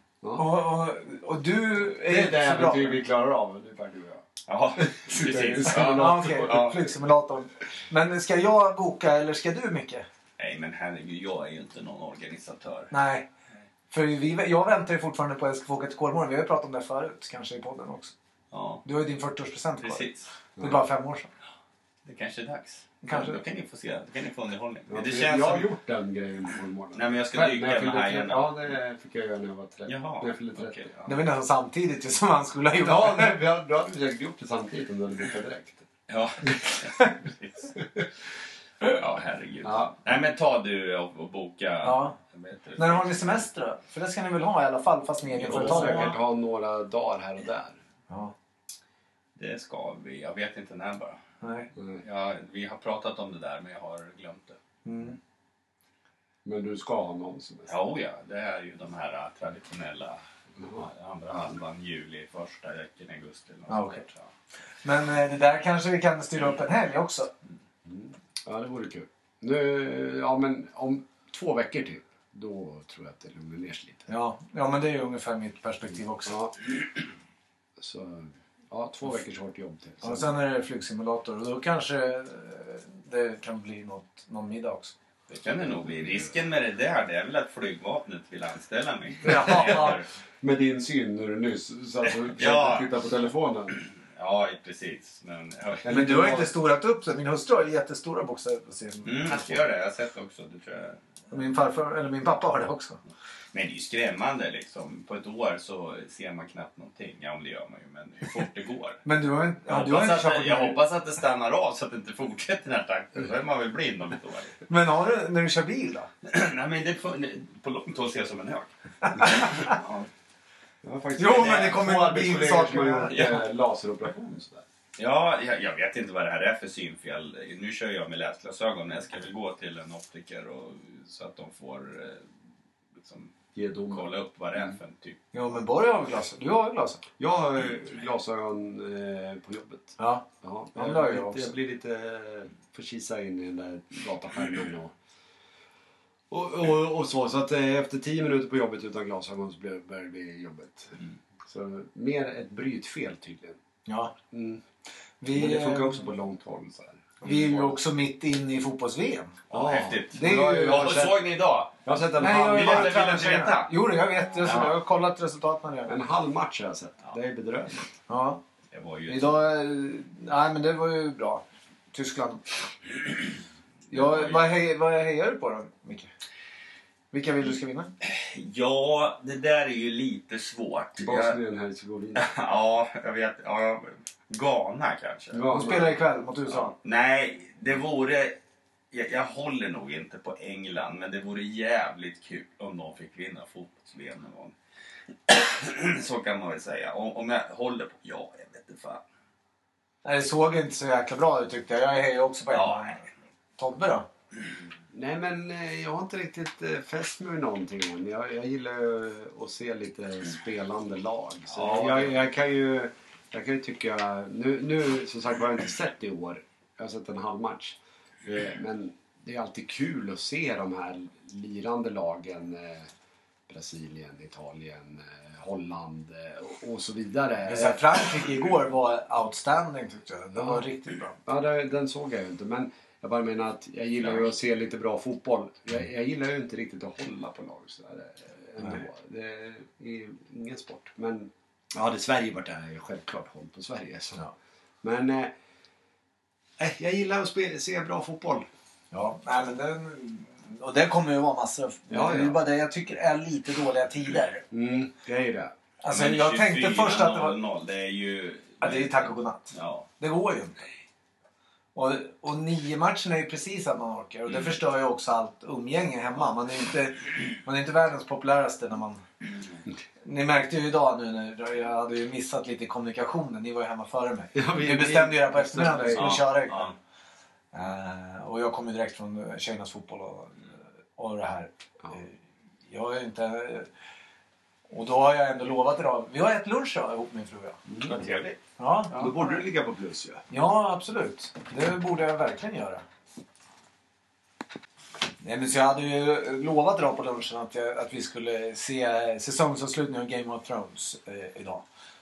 [SPEAKER 1] Och du är
[SPEAKER 2] Det är
[SPEAKER 1] inte
[SPEAKER 2] det
[SPEAKER 1] så bra.
[SPEAKER 2] äventyr vi klarar av ungefär du och jag.
[SPEAKER 3] Ja, precis.
[SPEAKER 1] Ja, okej.
[SPEAKER 3] Ja.
[SPEAKER 1] Flygsimulatorn. Men ska jag boka eller ska du, Micke?
[SPEAKER 3] Nej, men herregud, jag är ju inte någon organisatör.
[SPEAKER 1] Nej. För jag väntar ju fortfarande på att jag ska få åka till Kolmården. Vi har ju pratat om det förut, kanske i podden också.
[SPEAKER 3] Ja,
[SPEAKER 1] Du har ju din 40-årspresent kvar.
[SPEAKER 3] precis.
[SPEAKER 1] Det är bara 5 år sedan.
[SPEAKER 3] Det kanske är dags.
[SPEAKER 1] Kanske.
[SPEAKER 3] Då kan ni få se. Då kan ni få underhållning.
[SPEAKER 2] Ja,
[SPEAKER 3] Det
[SPEAKER 2] jag
[SPEAKER 3] känns
[SPEAKER 2] har
[SPEAKER 3] som...
[SPEAKER 2] gjort den grejen på morgonen.
[SPEAKER 3] Nej, men jag ska
[SPEAKER 2] Själv,
[SPEAKER 3] dyka
[SPEAKER 2] när jag
[SPEAKER 3] med
[SPEAKER 2] fyllde
[SPEAKER 3] hajarna.
[SPEAKER 2] 30. Ja, det fick jag göra när jag var 30.
[SPEAKER 3] Jaha,
[SPEAKER 2] När jag fyllde 30.
[SPEAKER 3] okej, ja.
[SPEAKER 1] Det var nästan samtidigt som han skulle ha gjort.
[SPEAKER 2] Ja, nej, du hade säkert gjort det samtidigt om du hade bokat direkt.
[SPEAKER 3] Ja, precis. Ja, herregud.
[SPEAKER 2] Ja.
[SPEAKER 3] Nej, men ta du och boka...
[SPEAKER 1] Ja.
[SPEAKER 3] Vad heter det?
[SPEAKER 1] När har ni semester då? För det ska ni väl ha i alla fall, fast ni är
[SPEAKER 2] Jag får
[SPEAKER 1] egenföretagare.
[SPEAKER 2] säkert ha några dagar här och där.
[SPEAKER 1] Ja.
[SPEAKER 3] Det ska vi. Jag vet inte när bara.
[SPEAKER 1] Nej.
[SPEAKER 3] Ja, vi har pratat om det där, men jag har glömt det.
[SPEAKER 1] Mm.
[SPEAKER 2] Men du ska ha någon semester.
[SPEAKER 3] Ja, det är ju de här traditionella andra halvan juli, första veckan i augusti. Eller något
[SPEAKER 1] Ja,
[SPEAKER 3] sånt
[SPEAKER 1] okej.
[SPEAKER 3] där.
[SPEAKER 1] Men det där kanske vi kan styra upp en helg också.
[SPEAKER 2] Ja, det vore kul. Nu, ja, men om 2 veckor typ. Då tror jag att det lugnar ner sig lite.
[SPEAKER 1] Ja, men det är ju ungefär mitt perspektiv också.
[SPEAKER 2] Ja. Så, ja, 2 veckors hårt jobb till.
[SPEAKER 1] Och sen är det flygsimulator och då kanske det kan bli någon middag också.
[SPEAKER 3] Det kan det nog bli. Risken med det där, det är väl att flygvapnet vill anställa mig.
[SPEAKER 1] Ja.
[SPEAKER 2] Med din syn när du nyss satt och försökte
[SPEAKER 3] Ja.
[SPEAKER 2] titta på telefonen.
[SPEAKER 3] Ja, precis. Men
[SPEAKER 1] Men du har inte storat upp så. Min hustru har jättestora bokstäver på sin.
[SPEAKER 3] jag ska göra det. Jag har sett också. Det tror jag.
[SPEAKER 1] Och min pappa har det också.
[SPEAKER 3] Men det är ju skrämmande liksom. På ett år så ser man knappt någonting. Ja, om det gör man ju. Men hur fort det går.
[SPEAKER 1] Men du har inte,
[SPEAKER 3] Jag hoppas att det stannar av så att det inte fortsätter den här takten. Då är man väl blind om ett år.
[SPEAKER 1] Men har du, när du kör bil då?
[SPEAKER 3] Nej, men det på långt håll ser jag som en hög.
[SPEAKER 2] Ja, faktiskt.
[SPEAKER 1] Jo, men det kommer
[SPEAKER 2] två
[SPEAKER 1] en
[SPEAKER 2] arbetskollegor som har
[SPEAKER 1] bilsak
[SPEAKER 2] gjort
[SPEAKER 3] med-
[SPEAKER 2] laseroperation och sådär.
[SPEAKER 3] Ja, jag vet inte vad det här är för synfel. Nu kör jag med läsglasögon. Jag ska väl gå till en optiker så att de får liksom,
[SPEAKER 2] Ge dom.
[SPEAKER 3] kolla upp vad det är för en typ.
[SPEAKER 1] Jo, men Borg har glas. Du har glasögon.
[SPEAKER 2] Jag har glasögon på jobbet.
[SPEAKER 1] Ja.
[SPEAKER 2] Ja,
[SPEAKER 1] Ja, det har jag
[SPEAKER 2] jag
[SPEAKER 1] också.
[SPEAKER 2] blir lite förkisa in i den där dataskärmen och så att efter 10 minuter på jobbet utan glasögon så börjar det bli jobbet. Så mer ett brytfel tydligen.
[SPEAKER 1] Ja.
[SPEAKER 2] Men
[SPEAKER 1] Vi,
[SPEAKER 2] det funkar också på långt håll så här.
[SPEAKER 1] vi är ju också mitt inne i fotbolls-VM.
[SPEAKER 3] Ja, häftigt.
[SPEAKER 1] Det är ju...
[SPEAKER 3] Vad såg ni idag?
[SPEAKER 2] Jag har sett en
[SPEAKER 1] Nej,
[SPEAKER 2] halv
[SPEAKER 1] jag
[SPEAKER 3] vill
[SPEAKER 2] match.
[SPEAKER 3] inte veta.
[SPEAKER 1] Jo, jag vet. Jag har kollat resultaten redan.
[SPEAKER 2] En halv match har jag sett. Det är bedrövligt.
[SPEAKER 1] Ja.
[SPEAKER 3] Det var ju
[SPEAKER 1] Idag... Nej, men det var ju bra. Tyskland. Vad hejar du på då, Micke? Vilka vill du ska vinna?
[SPEAKER 3] Ja, det där är ju lite svårt.
[SPEAKER 2] Bosnien-Hercegovina.
[SPEAKER 3] Ja, jag vet. Ja, Ghana kanske.
[SPEAKER 1] De spelar ikväll mot USA.
[SPEAKER 3] Nej, det vore... Jag håller nog inte på England, men det vore jävligt kul om de fick vinna fotbolls-VM någon gång. Så kan man väl säga. Om jag håller på... Ja, jag vet inte fan.
[SPEAKER 1] Nej, det såg inte så jäkla bra ut tyckte jag. Jag hejar också på
[SPEAKER 3] Ja,
[SPEAKER 1] England. Tobbe då?
[SPEAKER 2] Nej, men jag har inte riktigt fäst mig vid någonting än. Jag gillar ju att se lite spelande lag. Så
[SPEAKER 3] Ja.
[SPEAKER 2] jag kan ju tycka... Nu som sagt har jag inte sett det i år. Jag har sett en halv match. Men det är alltid kul att se de här lirande lagen. Brasilien, Italien, Holland och så vidare.
[SPEAKER 1] Så här, Frankrike igår var outstanding tyckte jag. Det var riktigt bra.
[SPEAKER 2] Ja, den såg jag ju inte. Men jag bara menar att jag gillar ju att se lite bra fotboll. Jag gillar ju inte riktigt att hålla på lag så där ändå. Det är ingen sport. Men ja, det Sverige vart det självklart håll på Sverige. Så.
[SPEAKER 1] Ja.
[SPEAKER 2] Men jag gillar att se bra fotboll.
[SPEAKER 1] Ja, nej, men och det kommer ju vara massor.
[SPEAKER 2] Ja,
[SPEAKER 1] Det är
[SPEAKER 2] ja.
[SPEAKER 1] bara det jag tycker är lite dåliga tider.
[SPEAKER 2] Det är ju det.
[SPEAKER 1] Alltså, jag tänkte först att det var...
[SPEAKER 3] 24:00, det är ju...
[SPEAKER 1] Ja, det är ju tack och godnatt.
[SPEAKER 3] Ja.
[SPEAKER 1] Det går ju inte. Och 9 matcher är ju precis att man orkar. Och det förstör ju också allt umgänge hemma. Man är inte världens populäraste när man... Ni märkte ju idag nu när jag hade ju missat lite i kommunikationen. Ni var ju hemma före mig.
[SPEAKER 2] Ja,
[SPEAKER 1] vi bestämde ju det på eftermiddagen att vi skulle köra ikväll.
[SPEAKER 3] Ja.
[SPEAKER 1] Och jag kom ju direkt från tjejernas fotboll. och det här.
[SPEAKER 2] Ja.
[SPEAKER 1] Jag är inte... Och då har jag ändå lovat idag. Vi har ätit lunch då, ihop min fru.
[SPEAKER 3] Vad trevligt.
[SPEAKER 1] Ja.
[SPEAKER 2] Då borde du ligga på plus ju.
[SPEAKER 1] Ja, absolut. Det borde jag verkligen göra. Nej, men så jag hade ju lovat idag på lunchen att vi skulle se säsongsavslutningen av Game of Thrones idag.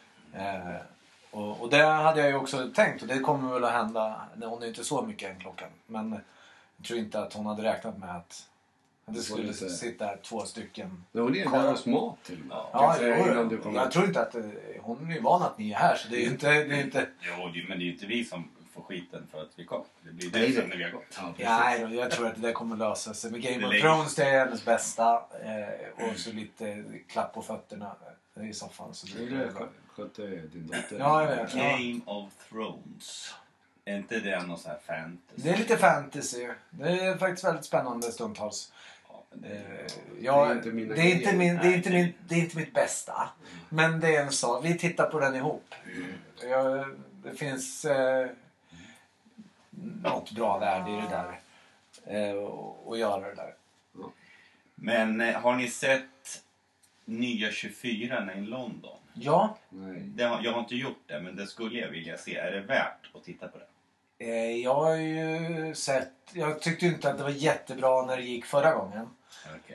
[SPEAKER 1] Och det hade jag ju också tänkt, och det kommer väl att hända. Hon är inte så mycket än klockan. Men jag tror inte att hon hade räknat med att det skulle sitta här 2 stycken.
[SPEAKER 2] Ja, hon är där hos mat till och med.
[SPEAKER 1] Ja,
[SPEAKER 2] Jag
[SPEAKER 1] jag tror inte att hon är van att ni är här, så det är ju inte...
[SPEAKER 3] Jo, men det är ju inte vi som får skiten för att vi kom. Det blir det sen när vi har gått.
[SPEAKER 1] Nej, jag tror att det kommer lösa sig. Men Game of Thrones, det är hennes bästa. Och så lite klapp på fötterna i soffan. Så
[SPEAKER 2] det skötte din dotter.
[SPEAKER 1] Ja, jag vet.
[SPEAKER 3] Game of Thrones. Är inte det någon sån här fantasy?
[SPEAKER 1] Det är lite fantasy. Det är faktiskt väldigt spännande stundtals.
[SPEAKER 3] Ja,
[SPEAKER 1] det är inte mitt bästa. Men det är en sak. Vi tittar på den ihop. Det finns något bra värde i det där. Och göra det där.
[SPEAKER 3] Men har ni sett nya 24 i London?
[SPEAKER 1] Ja.
[SPEAKER 3] Jag har inte gjort det, men det skulle jag vilja se. Är det värt att titta på det?
[SPEAKER 1] Jag har ju sett... Jag tyckte inte att det var jättebra när det gick förra gången.
[SPEAKER 3] Okay.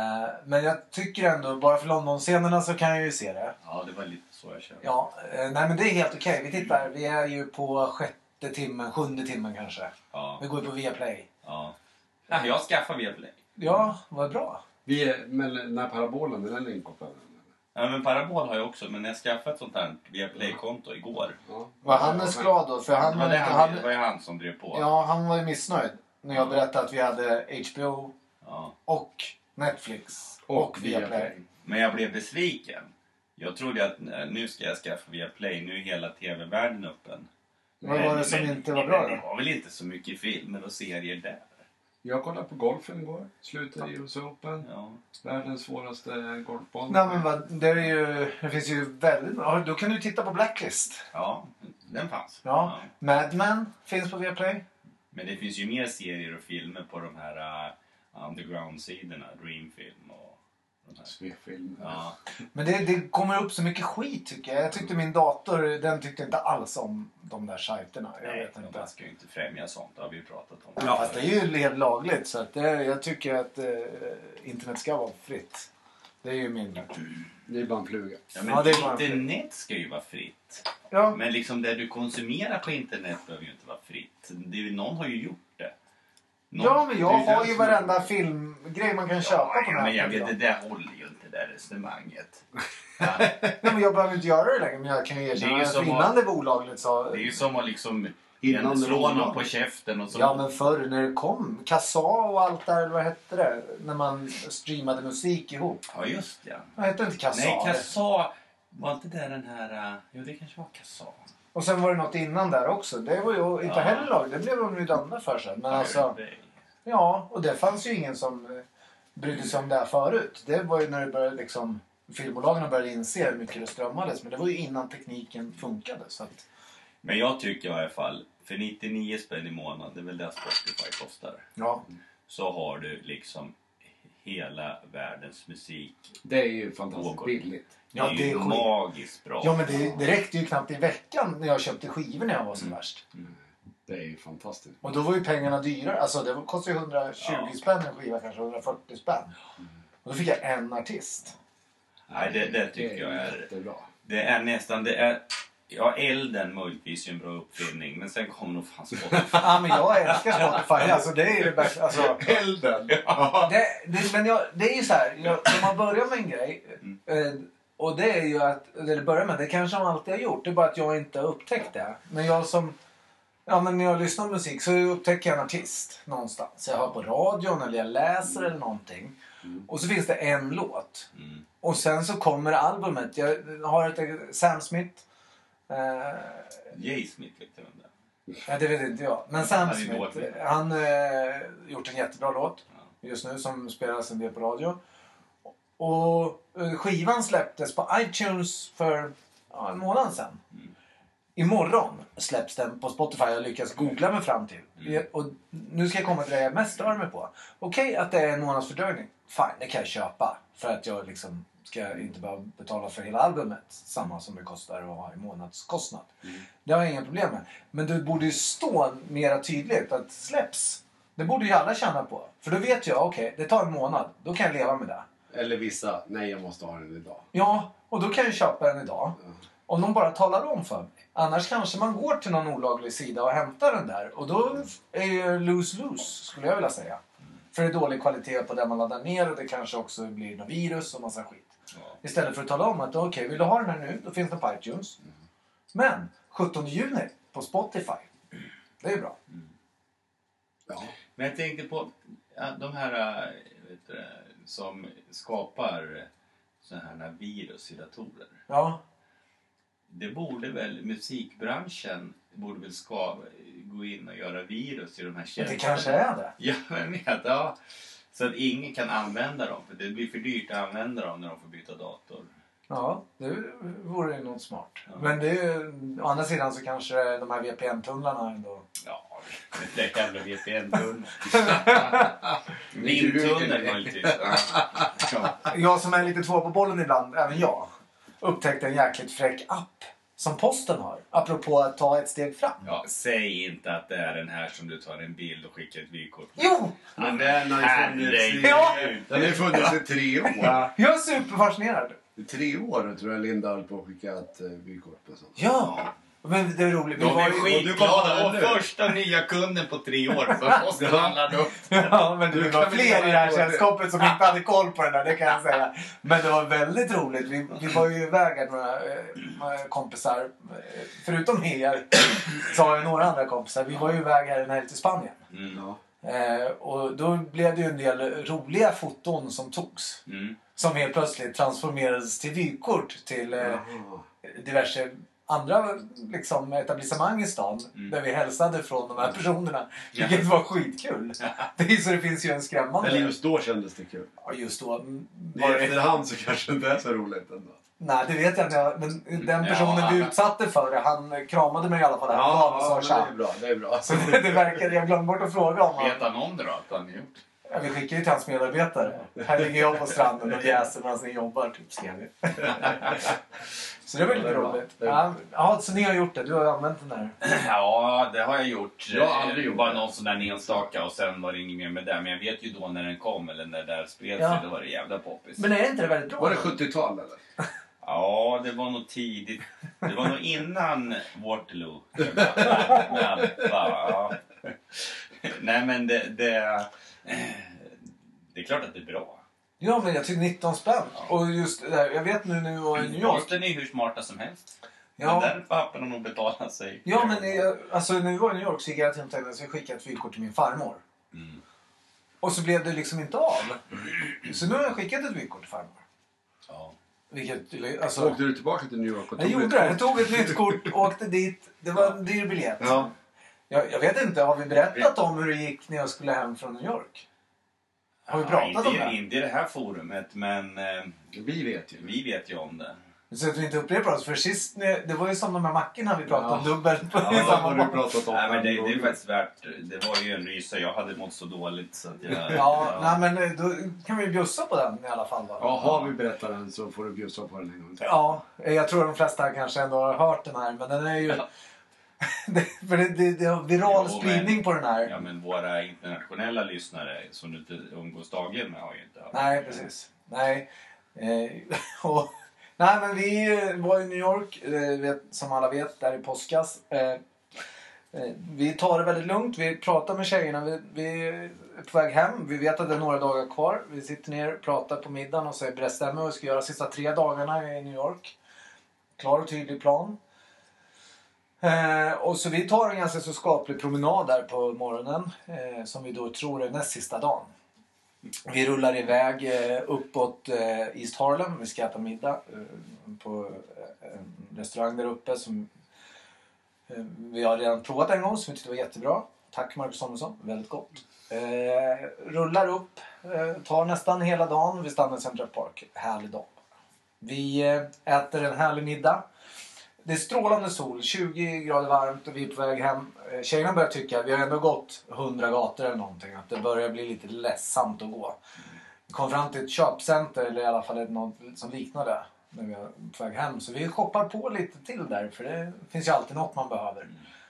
[SPEAKER 1] Men jag tycker ändå, bara för London-scenerna så kan jag ju se det.
[SPEAKER 3] Ja, det var lite så jag kände.
[SPEAKER 1] Ja, nej men det är helt okej. Vi tittar. Vi är ju på 7:e timmen kanske.
[SPEAKER 3] Ja.
[SPEAKER 1] Vi går på Viaplay.
[SPEAKER 3] Ja. Jag skaffar Viaplay.
[SPEAKER 1] Ja, vad bra.
[SPEAKER 2] Men den här parabolen, den är inkopplad.
[SPEAKER 3] Ja, men parabol har jag också, men jag skaffade ett sånt här Viaplay-konto igår.
[SPEAKER 2] Ja.
[SPEAKER 1] Var Hannes glad då? För han
[SPEAKER 3] det var ju han som drev på.
[SPEAKER 1] Ja, han var ju missnöjd när jag berättade att vi hade HBO och Netflix och Viaplay.
[SPEAKER 3] Men jag blev besviken. Jag trodde att nu ska jag skaffa Viaplay, nu är hela tv-världen öppen.
[SPEAKER 1] Vad var det som inte var bra då?
[SPEAKER 3] Det var väl inte så mycket filmer och serier där.
[SPEAKER 2] Jag kollade på golfen igår. Slutade i US Open.
[SPEAKER 3] Ja.
[SPEAKER 2] Världens svåraste golfbana.
[SPEAKER 1] Nej, men det finns ju väldigt... Då kan du titta på Blacklist.
[SPEAKER 3] Ja, den fanns.
[SPEAKER 1] Ja. Mad Men finns på Viaplay.
[SPEAKER 3] Men det finns ju mer serier och filmer på de här underground-sidorna. Dreamfilm och de här.
[SPEAKER 2] Svefilm.
[SPEAKER 3] Ja.
[SPEAKER 1] Men det kommer upp så mycket skit tycker jag. Jag tyckte min dator, den tyckte inte alls om de där sajterna. Jag vet inte.
[SPEAKER 3] Man ska ju inte främja sånt, det har vi ju pratat om.
[SPEAKER 1] Ja, fast det är ju helt lagligt så att jag tycker att internet ska vara fritt. Det är ju min...
[SPEAKER 2] Det är bara en fluga.
[SPEAKER 3] Ja, men
[SPEAKER 1] det är
[SPEAKER 3] internet ska ju vara fritt.
[SPEAKER 1] Ja.
[SPEAKER 3] Men liksom det du konsumerar på internet behöver ju inte vara fritt. Någon har ju gjort det.
[SPEAKER 1] Ja, men jag har ju varenda filmgrej man kan köpa på
[SPEAKER 3] nätet. Men jag
[SPEAKER 1] nätet.
[SPEAKER 3] vet, det där håller ju inte, det där resonemanget.
[SPEAKER 1] Nej, men jag behöver inte göra det längre. Men jag kan ju erkänna att innan det var olagligt så...
[SPEAKER 3] Det är ju som att liksom
[SPEAKER 2] Innan
[SPEAKER 3] slå någon på käften och så.
[SPEAKER 1] Ja, men förr när det kom Kassa och allt där, vad hette det? När man streamade musik ihop.
[SPEAKER 3] Ja, just ja.
[SPEAKER 1] Vad hette inte Kassa?
[SPEAKER 3] Nej, Kassa var inte det den här... Jo, det kanske var Kassa.
[SPEAKER 1] Och sen var det något innan där också. Det var ju inte heller lag. Det blev de ju dömda för sen. Men alltså... Ja, och det fanns ju ingen som brydde sig om det här förut. Det var ju när det började liksom... Filmbolagen började inse hur mycket det strömmades. Men det var ju innan tekniken funkade. Så att...
[SPEAKER 3] Men jag tycker i alla fall, för 99 spänn i månaden, det är väl det Spotify kostar.
[SPEAKER 1] Ja.
[SPEAKER 3] Så har du liksom hela världens musik.
[SPEAKER 2] Det är ju fantastiskt billigt.
[SPEAKER 3] Ja, det är ju magiskt bra.
[SPEAKER 1] Ja, men det räckte ju knappt i veckan när jag köpte skivor när jag var som värst.
[SPEAKER 2] Det är ju fantastiskt.
[SPEAKER 1] Och då var ju pengarna dyrare. Alltså det kostade ju 120 spänn en skiva, kanske 140 spänn. Och då fick jag en artist.
[SPEAKER 3] Nej, det tycker jag är...
[SPEAKER 2] Jättebra.
[SPEAKER 3] Det är nästan... Ja, elden möjligtvis är en bra uppfinning, men sen kommer nog fan Spotify.
[SPEAKER 1] Ja, men jag älskar Spotify. Alltså det är ju det bästa. Alltså,
[SPEAKER 2] elden!
[SPEAKER 3] Ja.
[SPEAKER 1] Det är ju så här. När man börjar med en grej. Och det är ju att... Eller börjar med, det kanske man alltid har gjort. Det är bara att jag inte har upptäckt det. Men jag som... Ja, men när jag lyssnar på musik så upptäcker jag en artist någonstans. Jag hör på radion eller jag läser eller någonting. Och så finns det en låt. Och sen så kommer albumet. Jag har ett Sam Smith.
[SPEAKER 3] Jay Smith, vet du vem det är?
[SPEAKER 1] Ja, det vet inte jag. Men Sam
[SPEAKER 3] Han är
[SPEAKER 1] Smith,
[SPEAKER 3] dålig.
[SPEAKER 1] han gjort en jättebra låt just nu som spelas en del på radio. Och skivan släpptes på iTunes för en månad sedan. Imorgon släpps den på Spotify. Jag lyckas googla mig fram till. Och nu ska jag komma till det jag mest stör mig på. Okej, att det är en månads fördröjning. Fine, det kan jag köpa. För att jag liksom ska inte behöva betala för hela albumet. Samma som det kostar att ha i månadskostnad. Det har jag inga problem med. Men det borde ju stå mera tydligt att släpps. Det borde ju alla känna på. För då vet jag, okej, det tar en månad. Då kan jag leva med det.
[SPEAKER 2] Eller vissa, nej jag måste ha den idag.
[SPEAKER 1] Ja, och då kan jag köpa den idag. Om de bara talar om för mig. Annars kanske man går till någon olaglig sida och hämtar den där. Och då är ju lose-lose, skulle jag vilja säga. För det är dålig kvalitet på det man laddar ner och det kanske också blir något virus och massa skit.
[SPEAKER 3] Ja.
[SPEAKER 1] Istället för att tala om att okej, vill du ha den här nu? Då finns den på iTunes. Men 17 juni på Spotify. Det är bra.
[SPEAKER 2] Ja.
[SPEAKER 3] Men jag tänkte på de här som skapar sådana här virus i datorer.
[SPEAKER 1] Ja.
[SPEAKER 3] Det borde väl musikbranschen borde väl gå in och göra virus i de här
[SPEAKER 1] Men
[SPEAKER 3] tjänsterna.
[SPEAKER 1] det kanske är det.
[SPEAKER 3] Ja, men ja. Så att ingen kan använda dem. För det blir för dyrt att använda dem när de får byta dator.
[SPEAKER 1] Ja, det vore ju något smart.
[SPEAKER 3] Ja.
[SPEAKER 1] Men det är ju, å andra sidan så kanske de här VPN-tunnlarna ändå...
[SPEAKER 3] Ja, det är jävla VPN-tunnel. Vindtunnel möjligtvis. Ja.
[SPEAKER 1] Jag som är lite två på bollen ibland, även jag, upptäckte en jäkligt fräck app som posten har. Apropå att ta ett steg fram.
[SPEAKER 3] Ja, säg inte att det är den här som du tar en bild och skickar ett vykort.
[SPEAKER 1] Jo!
[SPEAKER 2] Men den har ju funnits
[SPEAKER 1] Ja.
[SPEAKER 2] den har ju funnits i 3 år.
[SPEAKER 1] Jag är superfascinerad.
[SPEAKER 2] I 3 år tror jag Linda höll på att skicka ett vykort och sånt.
[SPEAKER 1] Ja, men det är roligt. Vi
[SPEAKER 3] De
[SPEAKER 1] var
[SPEAKER 3] är
[SPEAKER 1] ju...
[SPEAKER 3] skitglada. Och
[SPEAKER 2] nu.
[SPEAKER 3] första nya kunden på 3 år så måste handla upp.
[SPEAKER 1] Ja, men det var
[SPEAKER 2] kan vi
[SPEAKER 1] fler i det här
[SPEAKER 2] göra det.
[SPEAKER 1] sällskapet som inte hade koll på det där, det kan jag säga. Men det var väldigt roligt. Vi var ju iväg här, några kompisar. Förutom er så har jag några andra kompisar. Vi var ju iväg här en helg till Spanien.
[SPEAKER 2] Ja.
[SPEAKER 1] Och då blev det ju en del roliga foton som togs. Som helt plötsligt transformerades till vykort till diverse andra liksom, etablissemang i stan. Där vi hälsade från de här personerna. Vilket var skitkul. Så det finns ju en skrämmande...
[SPEAKER 2] Eller just då kändes det kul.
[SPEAKER 1] Ja, just då.
[SPEAKER 2] I efterhand så kanske inte är så roligt ändå.
[SPEAKER 1] Nej, det vet jag inte. Men den personen vi utsatte för det, han kramade mig i alla fall.
[SPEAKER 2] Ja,
[SPEAKER 1] och sa
[SPEAKER 2] men det är bra.
[SPEAKER 1] Så det verkar, jag glömde bort att fråga om
[SPEAKER 3] Vet han om det då? Att han gjort?
[SPEAKER 1] Ja, vi skickar ju till hans medarbetare. Här ligger jag på stranden och jäser medan ni jobbar, typ, skrev vi. Så det var lite roligt. Ja, så ni har gjort det. Du har använt den där.
[SPEAKER 3] Ja, det har jag gjort.
[SPEAKER 2] Jag har aldrig gjort
[SPEAKER 3] bara
[SPEAKER 2] det.
[SPEAKER 3] någon sån där enstaka och sen var det inget mer med det. Men jag vet ju då när den kom eller när det där spred sig,
[SPEAKER 1] Ja.
[SPEAKER 3] då var det jävla poppis.
[SPEAKER 1] Men är inte det väldigt bra?
[SPEAKER 2] Var det 70-tal eller?
[SPEAKER 3] Ja, det var nog tidigt. Det var nog innan Waterloo. Ja. Nej, men det är klart att det är bra.
[SPEAKER 1] Ja, men jag tycker 19 spänn. Och just det där, jag vet nu när vi var i New York.
[SPEAKER 3] Posten är hur smarta som helst.
[SPEAKER 1] Ja.
[SPEAKER 3] Men där papperna nog betala sig.
[SPEAKER 1] Ja, men alltså, när vi var i New York så gick jag till hotellet så jag skickade ett vykort till min farmor. Och så blev det liksom inte av. Så nu har jag skickat ett vykort till farmor.
[SPEAKER 3] Ja.
[SPEAKER 1] Vilket, alltså,
[SPEAKER 2] Åkte du tillbaka till New York och
[SPEAKER 1] jag gjorde det. Jag tog ett nytt kort, åkte dit. Det var en dyr biljett.
[SPEAKER 2] Ja.
[SPEAKER 1] Jag vet inte, har vi berättat om hur det gick när jag skulle hem från New York? Har vi pratat om det?
[SPEAKER 3] Inte i det här forumet, men
[SPEAKER 2] Vi vet ju.
[SPEAKER 3] vi vet ju om det.
[SPEAKER 1] Så att vi inte upprepar oss. För sist, det var ju som de här mackorna vi pratade om dubbelt på
[SPEAKER 2] Ja,
[SPEAKER 1] i
[SPEAKER 2] vad
[SPEAKER 1] samma
[SPEAKER 2] har du
[SPEAKER 1] gång.
[SPEAKER 2] pratat om?
[SPEAKER 3] Nej, men det är faktiskt värt. Det var ju en rysa. Jag hade mått så dåligt så att jag...
[SPEAKER 1] Ja, nej, men då kan vi bjussa på den i alla fall då.
[SPEAKER 2] Ja, har vi berättat den så får du bjussa på den en gång till.
[SPEAKER 1] Ja, jag tror de flesta kanske ändå har hört den här. Men den är ju... för det har viral
[SPEAKER 3] Jo,
[SPEAKER 1] spridning
[SPEAKER 3] men-
[SPEAKER 1] på den här.
[SPEAKER 3] Ja, men våra internationella lyssnare som du inte umgås dagligen med har ju inte hört.
[SPEAKER 1] Nej, precis. Nej. Nej, men vi var i New York, som alla vet, där i påskas. Vi tar det väldigt lugnt. Vi pratar med tjejerna. Vi är på väg hem. Vi vet att det är några dagar kvar. Vi sitter ner, pratar på middagen och så bestämmer vad vi ska göra sista 3 dagarna i New York. Klar och tydlig plan. Och så vi tar en ganska så skaplig promenad där på morgonen. Som vi då tror är näst sista dagen. Vi rullar iväg uppåt East Harlem. Vi ska äta middag på en restaurang där uppe som vi har redan provat en gång som vi tyckte var jättebra. Tack Marcus Samuelsson, väldigt gott. Rullar upp, tar nästan hela dagen. Vi stannar i Central Park, härlig dag. Vi äter en härlig middag. Det är strålande sol, 20 grader varmt och vi är på väg hem. Tjejerna börjar tycka, vi har ändå gått 100 gator eller någonting, att det börjar bli lite ledsamt att gå. Vi kom fram till ett köpcenter, eller i alla fall något som liknar det, när vi är på väg hem. Så vi shoppar på lite till där, för det finns ju alltid något man behöver.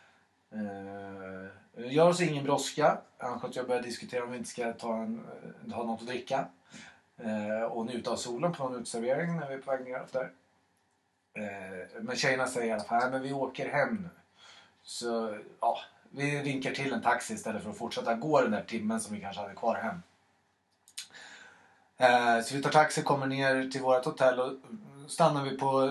[SPEAKER 1] Gör oss ingen brådska. Annars jag börjar diskutera om vi inte ska ha något att dricka. Och njuta av solen på någon utservering när vi är på väg ner där. Men tjejerna säger i alla fall, men vi åker hem nu. Så ja, vi vinkar till en taxi istället för att fortsätta gå den där timmen som vi kanske hade kvar hem. Så vi tar taxi, kommer ner till vårt hotell och stannar vi på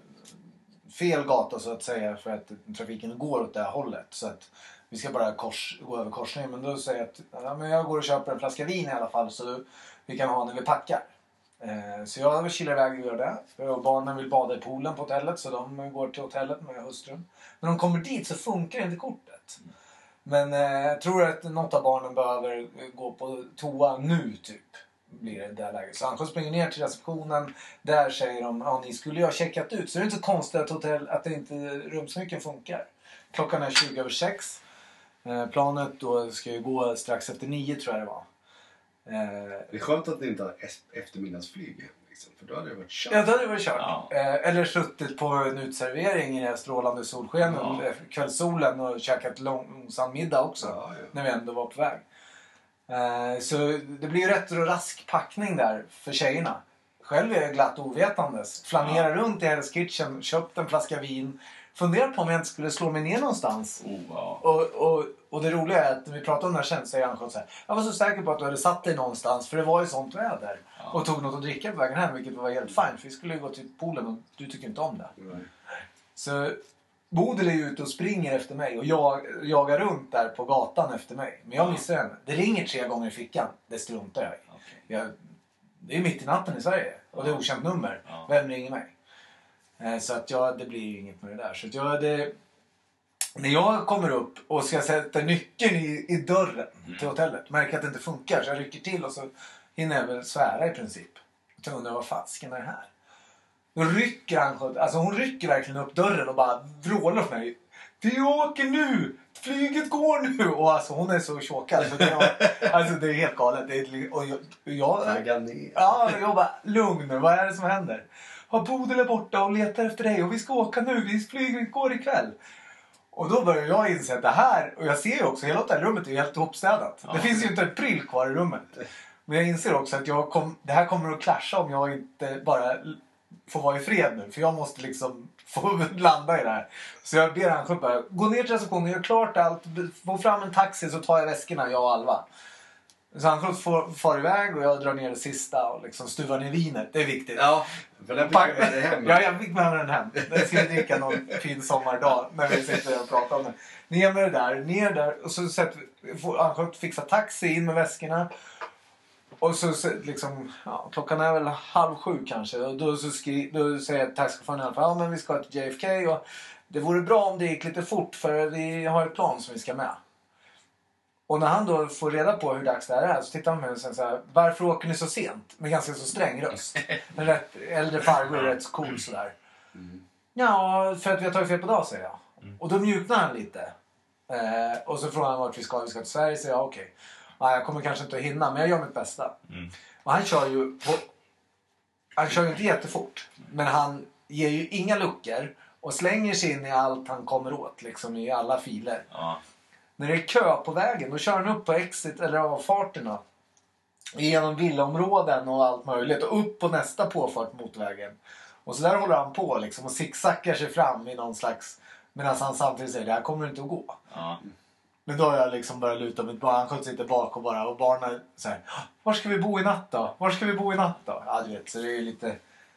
[SPEAKER 1] fel gata så att säga, för att trafiken går åt det här hållet. Så att vi ska bara gå över korsningen. Men då säger jag att men jag går och köper en flaska vin i alla fall, så vi kan ha när vi packar. Så jag kilar iväg och gör det. Och barnen vill bada i poolen på hotellet, så de går till hotellet med hustrun. När de kommer dit så funkar inte kortet. Men jag tror att något av barnen behöver gå på toa nu typ. Blir det där läget. Så han springer ner till receptionen. Där säger de, ja ni skulle ju ha checkat ut. Så det är inte så konstigt att det inte rumsnyckeln funkar. Klockan är 20:06. Planet då ska ju gå strax efter 9 tror jag det var.
[SPEAKER 2] Det är skönt att ni inte har eftermiddagsflyg. Liksom, för då hade det varit kört.
[SPEAKER 1] Ja, då hade det varit kört.
[SPEAKER 3] Ja.
[SPEAKER 1] Eller suttit på en utservering i det här strålande solskenen. Ja. Kvällssolen och käkat långsam middag också. Ja. När vi ändå var på väg. Så det blir ju rätt och rask packning där för tjejerna. Själv är jag glatt ovetandes. Flanerar runt i Hell's Kitchen, köpt en flaska vin. Funderar på om jag inte skulle slå mig ner någonstans. Och det roliga är att när vi pratar om det här sen säger han så här, jag var så säker på att du hade satt dig någonstans, för det var ju sånt väder. Och tog något att dricka på vägen hem, vilket var helt fint. För vi skulle ju gå till poolen och du tycker inte om det. Så Bodil är ute och springer efter mig och jag jagar runt där på gatan efter mig. Men jag missar henne. Det ringer 3 gånger i fickan. Det struntar jag i. Det är mitt i natten i Sverige. Och det är okänt nummer. Vem ringer mig? Så att det blir inget med det där. Så att när jag kommer upp och ska sätta nyckeln i dörren till hotellet. Märker att det inte funkar. Så jag rycker till och så hinner jag väl svära i princip. Jag undrar vad fasken är det här? Då rycker hon rycker verkligen upp dörren och bara vrålar för mig. Vi åker nu! Flyget går nu! Och alltså hon är så chockad. Så det är helt galet. Jag bara, lugn nu, vad är det som händer? Har Bodil är borta och letar efter dig och vi ska åka nu, flyget går ikväll. Och då börjar jag inse att det här, och jag ser ju också, hela hotellrummet är helt ihopstädat. Det finns ju inte en pryl kvar i rummet. Men jag inser också att det här kommer att clasha om jag inte bara får vara i fred nu. För jag måste liksom få landa i det här. Så jag ber han bara, gå ner till receptionen, gör klart allt, få fram en taxi så tar jag väskorna, jag och Alva. Så han får iväg och jag drar ner det sista och liksom stuvar ner vinet. Det är viktigt.
[SPEAKER 2] Ja, för den fick jag med dig hem.
[SPEAKER 1] Ja, jag fick med den hem. Den ska vi dricka någon fin sommardag när vi sitter och pratar om det. Ner med det där, ner där. Och så får han fixa taxi in med väskorna. Och så liksom, klockan är väl 6:30 kanske. Och då säger taxichauffören i alla fall, men vi ska till JFK. Och det vore bra om det gick lite fort för vi har ett plan som vi ska med. Och när han då får reda på hur dags det är så tittar han med mig och säger så här, varför åker ni så sent? Med ganska så sträng röst. En rätt äldre farbror är rätt så cool sådär. Ja, för att vi har tagit fel på dag, säger jag. Och då mjuknar han lite. Och så frågar han vart vi ska till Sverige, säger jag okej. Nej, jag kommer kanske inte att hinna, men jag gör mitt bästa. Och han kör ju inte jättefort. Men han ger ju inga luckor. Och slänger sig in i allt han kommer åt, liksom i alla filer.
[SPEAKER 3] Ja.
[SPEAKER 1] När det är kö på vägen, då kör han upp på exit eller avfarterna. Genom villaområden och allt möjligt. Och upp på nästa påfart mot vägen. Och så där håller han på liksom och zigzaggar sig fram i någon slags... Medan han samtidigt säger, det här kommer inte att gå.
[SPEAKER 3] Ja.
[SPEAKER 1] Men då har jag liksom börjat luta mitt barn. Han skjuter inte bak och bara. Och barnen säger, var ska vi bo i natt då? Var ska vi bo i natt då? Ja, du vet, så det är lite...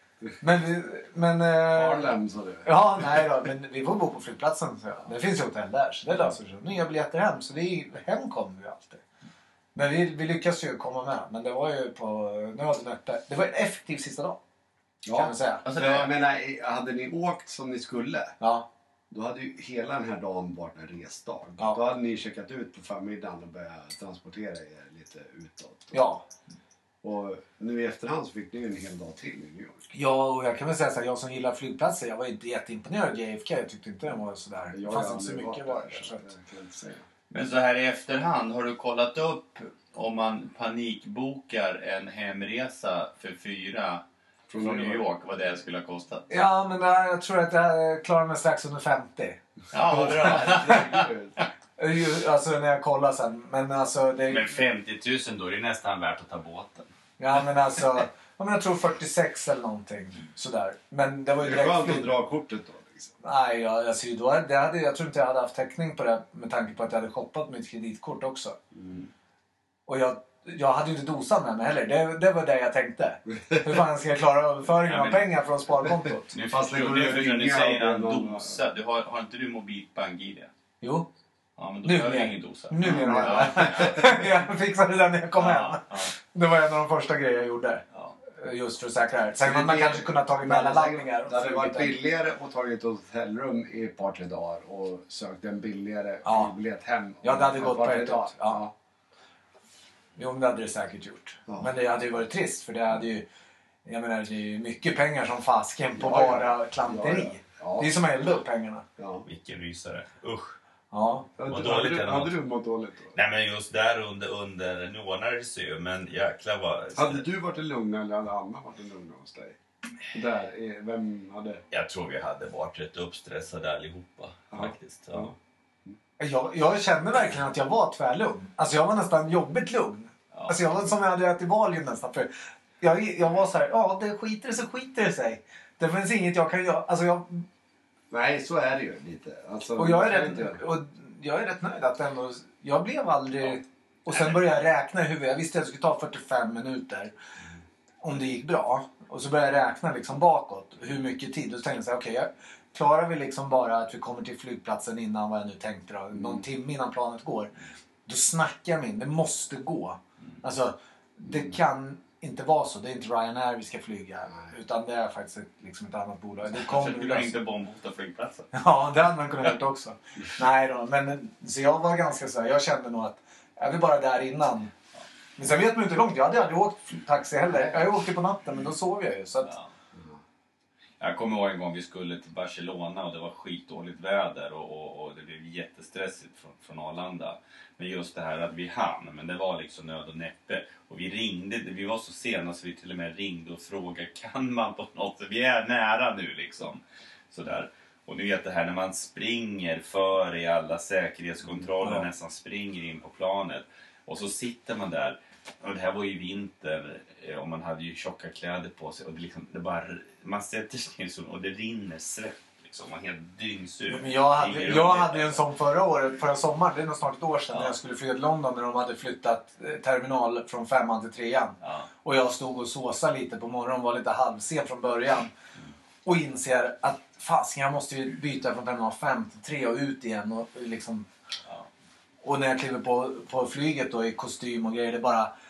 [SPEAKER 1] Men
[SPEAKER 2] Harlem, sa du.
[SPEAKER 1] Ja, nej då, men vi får bo på flygplatsen. Så. Det finns ju hotell där, så det löser sig. Nya biljetter hem, så hem kommer vi alltid. Men vi lyckas ju komma med. Men det var ju på nödnötter. Det var en effektiv sista dag. Kan man säga.
[SPEAKER 2] Alltså, jag menar, hade ni åkt som ni skulle?
[SPEAKER 1] Ja.
[SPEAKER 2] Då hade ju hela den här dagen varit en resdag.
[SPEAKER 1] Ja.
[SPEAKER 2] Då hade ni checkat ut på förmiddagen och börjat transportera er lite utåt.
[SPEAKER 1] Ja.
[SPEAKER 2] Och nu i efterhand så fick ni en hel dag till i New York.
[SPEAKER 1] Ja, och jag kan väl säga så här, jag som gillar flygplatser, jag var inte jätteimponerad av JFK. Jag tyckte inte den var sådär. Det fanns inte så mycket var det. Så att...
[SPEAKER 3] Men så här i efterhand, har du kollat upp om man panikbokar en hemresa för 4 från New York, vad det skulle ha kostat?
[SPEAKER 1] Ja, men jag tror att jag klarar mig strax under 50.
[SPEAKER 3] Ja, vad bra.
[SPEAKER 1] Alltså när jag kollar sen. Men alltså...
[SPEAKER 3] Men 50 000 då är det nästan värt att ta båten.
[SPEAKER 1] Ja, men alltså... Jag tror 46 eller någonting. Sådär. Men det var ju
[SPEAKER 2] direkt... Det var
[SPEAKER 1] flyg.
[SPEAKER 2] att dra kortet då.
[SPEAKER 1] Nej, alltså, jag tror inte jag hade haft täckning på det med tanke på att jag hade shoppat mitt kreditkort också. Och jag hade ju inte dosan med mig heller. Det var det jag tänkte. Hur fan ska jag klara överföringen av pengar från sparkontot?
[SPEAKER 3] Nu förstår du säger en dosa. Har inte du mobilbank-ID?
[SPEAKER 1] Jo.
[SPEAKER 3] Ja, men då behöver jag ingen dosa.
[SPEAKER 1] Nu menar jag. Jag fixade det när jag kom hem. Det var en av de första grejer jag gjorde. Just för att säkra det. Sen man kanske kunna ta mellanlandningar.
[SPEAKER 2] Det hade varit billigare att ta ett hotellrum i ett par, 3 dagar och sökt en billigare biljett hem.
[SPEAKER 1] Ja, det hade gått på ett dag.
[SPEAKER 2] Ja.
[SPEAKER 1] Jo, men det hade det säkert gjort. Ja. Men det hade ju varit trist för det hade ju... Jag menar, det är ju mycket pengar som fasken på bara klanteri. Ja. Det är som att elda upp pengarna.
[SPEAKER 3] Ja. Vilken rysare. Usch.
[SPEAKER 1] Ja.
[SPEAKER 2] Hade du mått dåligt då?
[SPEAKER 3] Nej, men just där under nu ordnade det sig ju, men jäklar vad...
[SPEAKER 2] Hade du varit lugn eller hade Anna varit lugn hos dig? Där, vem hade...
[SPEAKER 3] Jag tror vi hade varit rätt uppstressade allihopa, faktiskt. Ja.
[SPEAKER 1] Jag kände verkligen att jag var tvärlugn. Alltså jag var nästan jobbigt lugn. Ja. Alltså jag var som jag hade rätt i Valium nästan. För jag var så här, det skiter det sig. Det finns inget jag kan göra. Alltså
[SPEAKER 2] Nej, så är det ju lite. Alltså,
[SPEAKER 1] och jag är rätt nöjd att ändå... Jag blev aldrig... Ja. Och sen började jag räkna i huvudet. Jag visste att det skulle ta 45 minuter. Om det gick bra. Och så började jag räkna liksom bakåt. Hur mycket tid. Och så tänkte jag så här, okej, klarar vi liksom bara att vi kommer till flygplatsen innan vad jag nu tänkte då. Någon timme innan planet går. Då snackar jag det måste gå. Alltså, det kan inte vara så. Det är inte Ryanair vi ska flyga. Utan det är faktiskt ett annat bolag. Det kommer
[SPEAKER 3] du inte bombhota flygplatsen.
[SPEAKER 1] Ja, det hade man kunnat gjort också. Nej då, men så jag var ganska så här, jag kände nog att är vi bara där innan. Men sen vet man inte hur långt. Jag hade aldrig åkt taxi heller. Jag åkte på natten, men då sov jag ju. Så att...
[SPEAKER 3] Jag kommer ihåg en gång vi skulle till Barcelona och det var skitdåligt väder och det blev jättestressigt från Arlanda. Men just det här att vi hann, men det var liksom nöd och näppe. Och vi ringde, vi var så sena så vi till och med ringde och frågade, kan man på något sätt, vi är nära nu liksom. Sådär. Och nu vet det här när man springer för i alla säkerhetskontroller, nästan springer in på planet. Och så sitter man där. Och det här var ju vinter och man hade ju tjocka kläder på sig och det bara, man sätter sig ner och det rinner svett liksom, man är helt dyngsur.
[SPEAKER 1] Men jag hade en sån förra sommaren, det är nog snart ett år sedan när jag skulle flyga till London när de hade flyttat terminal från 5:an till 3:an. Och jag stod och såsade lite på morgonen, var lite halvsen från början och inser att fasken, jag måste ju byta från terminal 5 till 3 och ut igen och liksom... Och när jag kliver på flyget då i kostym och grejer,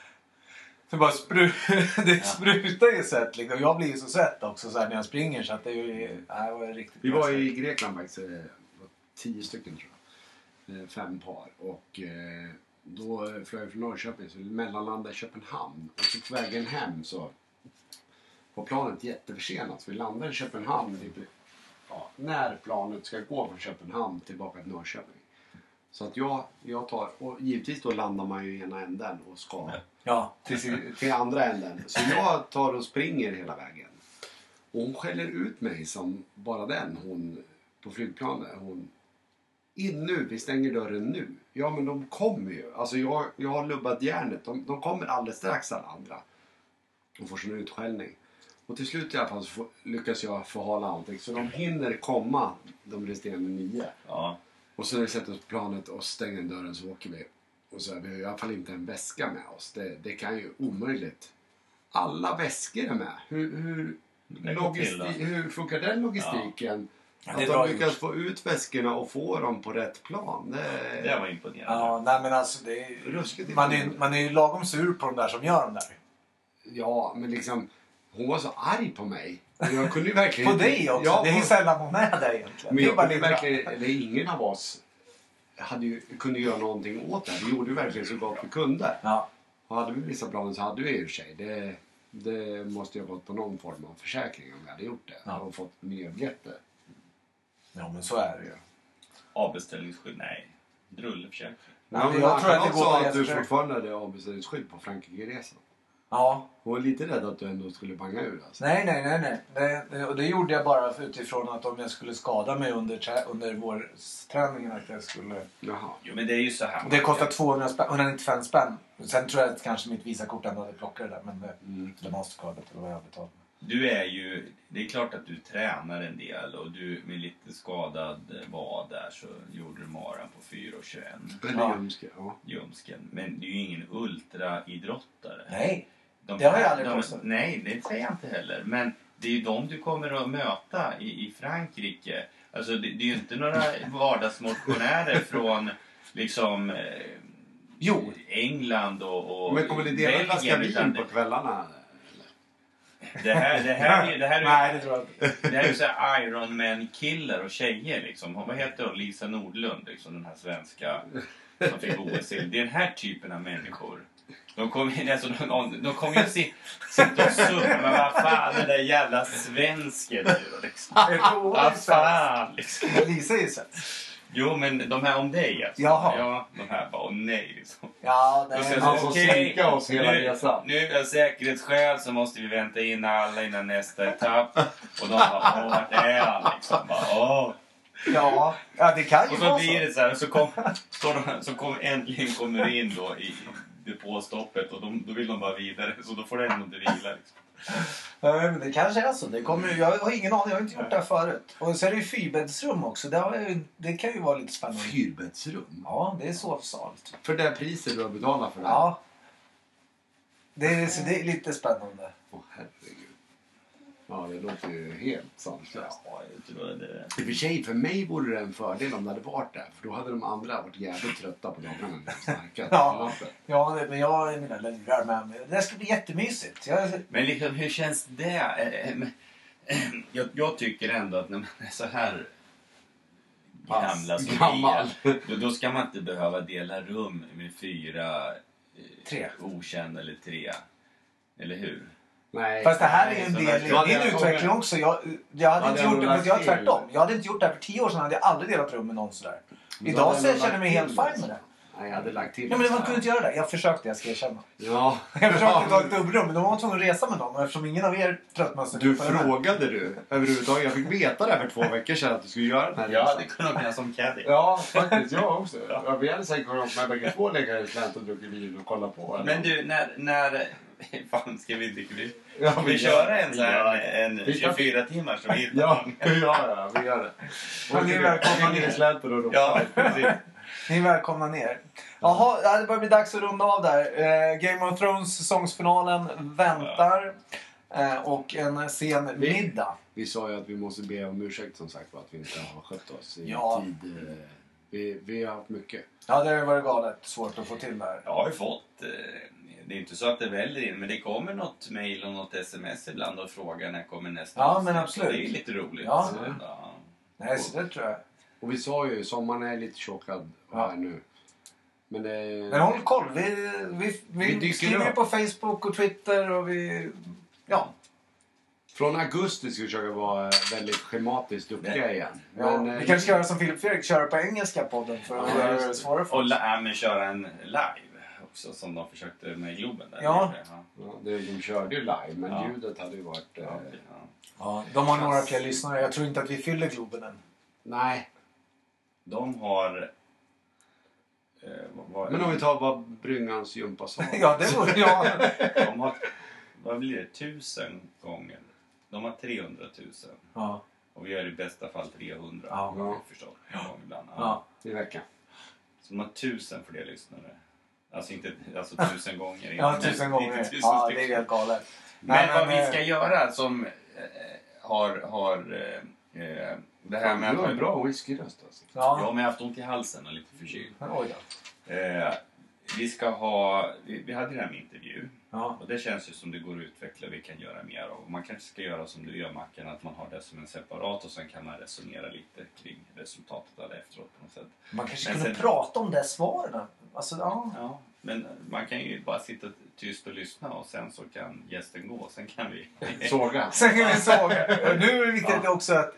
[SPEAKER 1] det sprutar ju svett liksom. Och jag blir ju så svett också så här, när jag springer så att det är ju var riktigt.
[SPEAKER 2] Vi var i Grekland faktiskt, 10 stycken tror jag. 5 par och då flög jag från Norrköping så mellanlandade i Köpenhamn och så på vägen hem så var planet jätteförsenat så vi landade i Köpenhamn när planet ska gå från Köpenhamn tillbaka till Norrköping. Så att jag tar, och givetvis då landar man ju i ena änden och ska till andra änden. Så jag tar och springer hela vägen. Och hon skäller ut mig som bara den, hon på flygplanet. Hon, in nu, vi stänger dörren nu. Ja men de kommer ju, alltså jag har lubbat järnet. De kommer alldeles strax alla andra. De får sån utskällning. Och till slut i alla fall så lyckas jag förhala allting. Så de hinner komma, de resterande 9.
[SPEAKER 3] Ja.
[SPEAKER 2] Och så när vi sätter oss på planet och stänger dörren så åker vi. Och så har vi i alla fall inte en väska med oss. Det kan ju omöjligt. Alla väskor är med. Hur funkar den logistiken? Ja. Att de lyckas få ut väskorna och få dem på rätt plan.
[SPEAKER 3] Det var imponerande.
[SPEAKER 1] Ja, nej men alltså det är ruskigt. Man är ju lagom sur på de där som gör de där.
[SPEAKER 2] Ja, men liksom... Hon var så arg på mig. Jag kunde ju verkligen...
[SPEAKER 1] På dig också? Ja, det är ju sällan hon är där egentligen.
[SPEAKER 2] Men jag kunde verkligen... Eller ingen av oss kunde göra någonting åt det. Vi gjorde ju verkligen så gott vi kunde.
[SPEAKER 1] Ja.
[SPEAKER 2] hade vi vissa planer så hade vi i och för sig. Det måste ju ha gått på någon form av försäkring om vi hade gjort det.
[SPEAKER 1] Ja.
[SPEAKER 2] Och fått miljöbiljetter.
[SPEAKER 1] Ja, men så är det ju.
[SPEAKER 3] Avbeställningsskydd? Nej. Drulleförsäkring.
[SPEAKER 1] Ja,
[SPEAKER 2] men
[SPEAKER 1] jag tror att det går på
[SPEAKER 2] att du
[SPEAKER 1] reseförsäkring.
[SPEAKER 2] fortfarande hade avbeställningsskydd på Frankrike-resan.
[SPEAKER 1] Ja.
[SPEAKER 2] Och var lite rädd att du ändå skulle banga ur alltså.
[SPEAKER 1] Nej. Och det gjorde jag bara utifrån att om jag skulle skada mig under vårträningen att jag skulle...
[SPEAKER 2] Jaha.
[SPEAKER 3] Jo, men det är ju så här.
[SPEAKER 1] Det kostar 195 spänn. Sen tror jag att kanske mitt Visakort ändå hade plockat det där. Men det Mastercardet eller vad jag har betalat.
[SPEAKER 3] Du är ju... Det är klart att du tränar en del och du med lite skadad vad där så gjorde du maran på 4,21.
[SPEAKER 2] Eller ljumske, ja.
[SPEAKER 3] Ljumsken. Men du är ju ingen ultraidrottare.
[SPEAKER 1] Nej, det har jag aldrig påstått.
[SPEAKER 3] Nej, det säger jag inte heller. Men det är ju de du kommer att möta i Frankrike. Alltså det är ju inte några vardagsmotionärer från liksom England och
[SPEAKER 2] Men kommer ni dela en flaska vin på kvällarna?
[SPEAKER 3] Det här
[SPEAKER 1] Nej, det tror jag inte.
[SPEAKER 3] det här är ju så här Ironman-killar och tjejer liksom. Vad heter hon? Lisa Nordlund, liksom, den här svenska som fick OS. Det är den här typen av människor. De kommer in, alltså, de kommer ju sitta och surra, men vad fan, den där jävla svensken liksom. Vad fan, liksom.
[SPEAKER 1] Lisa är ju sett.
[SPEAKER 3] Jo, men de här om dig alltså.
[SPEAKER 1] Jaha.
[SPEAKER 3] Ja, de här bara, åh nej liksom.
[SPEAKER 1] Ja,
[SPEAKER 3] Och sen
[SPEAKER 2] Han får sänka oss hela resan.
[SPEAKER 3] Nu av säkerhetsskäl så måste vi vänta in alla innan nästa etapp. Och de bara, vart är han liksom? Bara, åh.
[SPEAKER 1] Ja, det kan ju
[SPEAKER 3] Och så
[SPEAKER 1] vara
[SPEAKER 3] blir
[SPEAKER 1] så.
[SPEAKER 3] det så här, så äntligen kommer in då i depåstoppet och då vill de bara vidare. Så då får de ändå inte vila liksom.
[SPEAKER 1] Men det kanske är så. Jag har ingen aning, jag har inte gjort det här förut. Och så är det ju fyrbäddsrum också. Det kan ju vara lite spännande.
[SPEAKER 2] Fyrbäddsrum?
[SPEAKER 1] Ja, det är sovsal. Typ.
[SPEAKER 2] För det priset du har betalat för det?
[SPEAKER 1] Ja. Det är lite spännande.
[SPEAKER 2] Åh herregud. Ja, det låter ju helt sanslöst.
[SPEAKER 3] Ja, jag tror det.
[SPEAKER 2] I och för sig, för mig vore det en fördel om det hade varit där. För då hade de andra varit jävligt trötta på dagarna. När de snarkat.
[SPEAKER 1] Ja, men jag har mina lurar med mig. Det ska bli jättemysigt.
[SPEAKER 3] Men liksom, hur känns det? Jag tycker ändå att när man är så här gamla som vi är, då ska man inte behöva dela rum med 4 okända eller 3. Eller hur?
[SPEAKER 2] Nej.
[SPEAKER 1] Fast det här är en del i
[SPEAKER 2] Ja,
[SPEAKER 1] din utveckling också. Jag hade inte gjort det, för jag är tvärtom. Jag hade inte gjort det här för 10 år sedan. Hade jag aldrig delat rum med någon sådär. Idag så känner jag mig helt fin med det.
[SPEAKER 2] Nej, jag hade lagt till.
[SPEAKER 1] Ja, men man kunde inte göra det. Jag försökte, jag ska erkänna.
[SPEAKER 2] Ja.
[SPEAKER 1] Jag försökte ta ett dubbelrum, men då var man tvungen att resa med någon. Och eftersom ingen av er tröttmössor...
[SPEAKER 2] Du frågade du överhuvudtaget. Jag fick veta det här för 2 veckor sedan att du skulle göra den här
[SPEAKER 3] Ja,
[SPEAKER 2] resan.
[SPEAKER 3] det kunde man som caddy.
[SPEAKER 2] Ja, faktiskt. Jag också. Ja. Vi hade säkert gått med bägge 2 läggare i slänt och druckit vin och kollat på. Eller?
[SPEAKER 3] Men du, när fan ska vi inte
[SPEAKER 2] Ja,
[SPEAKER 3] vi köra en så här en 24 timmar som vi
[SPEAKER 2] Ja, vi gör det.
[SPEAKER 1] Och ni är välkomna
[SPEAKER 2] ner i
[SPEAKER 1] ner.
[SPEAKER 2] slänten och
[SPEAKER 3] Ja, precis.
[SPEAKER 1] Ni är välkomna ner. Jaha, det börjar bli dags att runda av där. Game of Thrones säsongsfinalen väntar. Och en sen middag.
[SPEAKER 2] Vi sa ju att vi måste be om ursäkt som sagt för att vi inte har skött oss i
[SPEAKER 1] Ja.
[SPEAKER 2] tid. Vi har haft mycket.
[SPEAKER 1] Ja, det har varit galet svårt att få till där.
[SPEAKER 3] Jag har ju fått... Det är inte så att det väller in, men det kommer något mejl och något sms ibland och frågar när kommer nästa
[SPEAKER 1] Ja,
[SPEAKER 3] avsnitt.
[SPEAKER 1] men absolut.
[SPEAKER 3] Det är lite roligt.
[SPEAKER 1] Ja.
[SPEAKER 3] Så, ja.
[SPEAKER 1] Nej, så det tror jag.
[SPEAKER 2] Och vi sa ju, sommaren är lite tjockad här nu. Men det...
[SPEAKER 1] Men håll koll. Vi
[SPEAKER 2] dyker
[SPEAKER 1] skriver
[SPEAKER 2] upp.
[SPEAKER 1] på Facebook och Twitter och vi... Ja.
[SPEAKER 2] Från augusti ska vi försöka vara väldigt schematiskt duktiga igen. Men,
[SPEAKER 1] vi kanske ska göra som Filip Fredrik, köra på engelska podden för att göra det svårare för
[SPEAKER 3] Och
[SPEAKER 1] oss.
[SPEAKER 3] men köra en live också som de försökte med Globen. Där.
[SPEAKER 1] Ja.
[SPEAKER 2] Ja, de körde ju live, men
[SPEAKER 3] Ja.
[SPEAKER 2] ljudet hade ju varit...
[SPEAKER 1] Ja, de har några fler lyssnare. Jag tror inte att vi fyller Globen än.
[SPEAKER 2] Nej.
[SPEAKER 3] De har...
[SPEAKER 2] Men om vi tar vad Bryngans gympasal.
[SPEAKER 1] Ja, det vore... Ja.
[SPEAKER 3] De har... Vad blir det? 1000 gånger. De har 300 000.
[SPEAKER 1] Ja.
[SPEAKER 3] Och vi gör i bästa fall 300.
[SPEAKER 1] Ja.
[SPEAKER 3] Har vi förstått. Ibland.
[SPEAKER 1] Ja.
[SPEAKER 2] I veckan.
[SPEAKER 3] Så de har 1000 för det lyssnare. Alltså inte 1000 gånger.
[SPEAKER 1] Ja,
[SPEAKER 3] Men
[SPEAKER 1] 1000 gånger.
[SPEAKER 3] 1000
[SPEAKER 1] Ja, det
[SPEAKER 3] stycken.
[SPEAKER 1] är helt galet.
[SPEAKER 3] Men
[SPEAKER 1] Nej,
[SPEAKER 3] vad vi ska göra som har det här med
[SPEAKER 2] Du har en bra whiskyröst alltså.
[SPEAKER 3] Ja,
[SPEAKER 1] Ja.
[SPEAKER 3] men jag har haft ont i halsen och lite förkyld.
[SPEAKER 1] Oj då.
[SPEAKER 3] Vi ska ha... Vi hade det här med intervju.
[SPEAKER 1] Ja.
[SPEAKER 3] Och det känns ju som det går att utveckla. Vi kan göra mer av. Man kanske ska göra som du gör, Mackan. Att man har det som en separat. Och sen kan man resonera lite kring resultatet av det efteråt på något sätt.
[SPEAKER 1] Man kanske
[SPEAKER 3] Men
[SPEAKER 1] kunde
[SPEAKER 3] sen-
[SPEAKER 1] prata om det svaren. Alltså, ja.
[SPEAKER 3] Ja. Men man kan ju bara sitta tyst och lyssna och sen så kan gästen gå. Sen kan vi...
[SPEAKER 2] Såga.
[SPEAKER 1] Sen kan vi såga. Nu är det viktigt också att...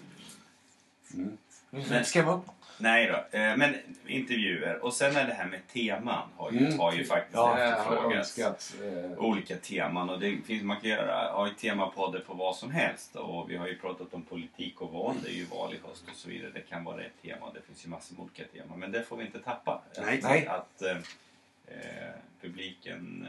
[SPEAKER 3] Men-
[SPEAKER 1] Skrev upp.
[SPEAKER 3] Nej då. Men intervjuer. Och sen är det här med teman har ju faktiskt
[SPEAKER 2] Det har
[SPEAKER 3] efterfrågats.
[SPEAKER 2] önskats.
[SPEAKER 3] Olika teman. Och det finns, man kan ha ett temapodder på vad som helst. Och vi har ju pratat om politik och val. Det är ju val i höst och så vidare. Det kan vara ett tema. Det finns ju massor med olika teman. Men det får vi inte tappa.
[SPEAKER 2] Nej.
[SPEAKER 3] Att publiken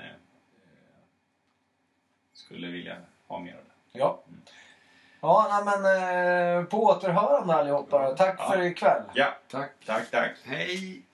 [SPEAKER 3] skulle vilja ha mer av det.
[SPEAKER 1] Ja. Ja, men på återhörande allihopa. Tack för ikväll.
[SPEAKER 3] Ja,
[SPEAKER 2] Tack.
[SPEAKER 3] tack.
[SPEAKER 2] Hej!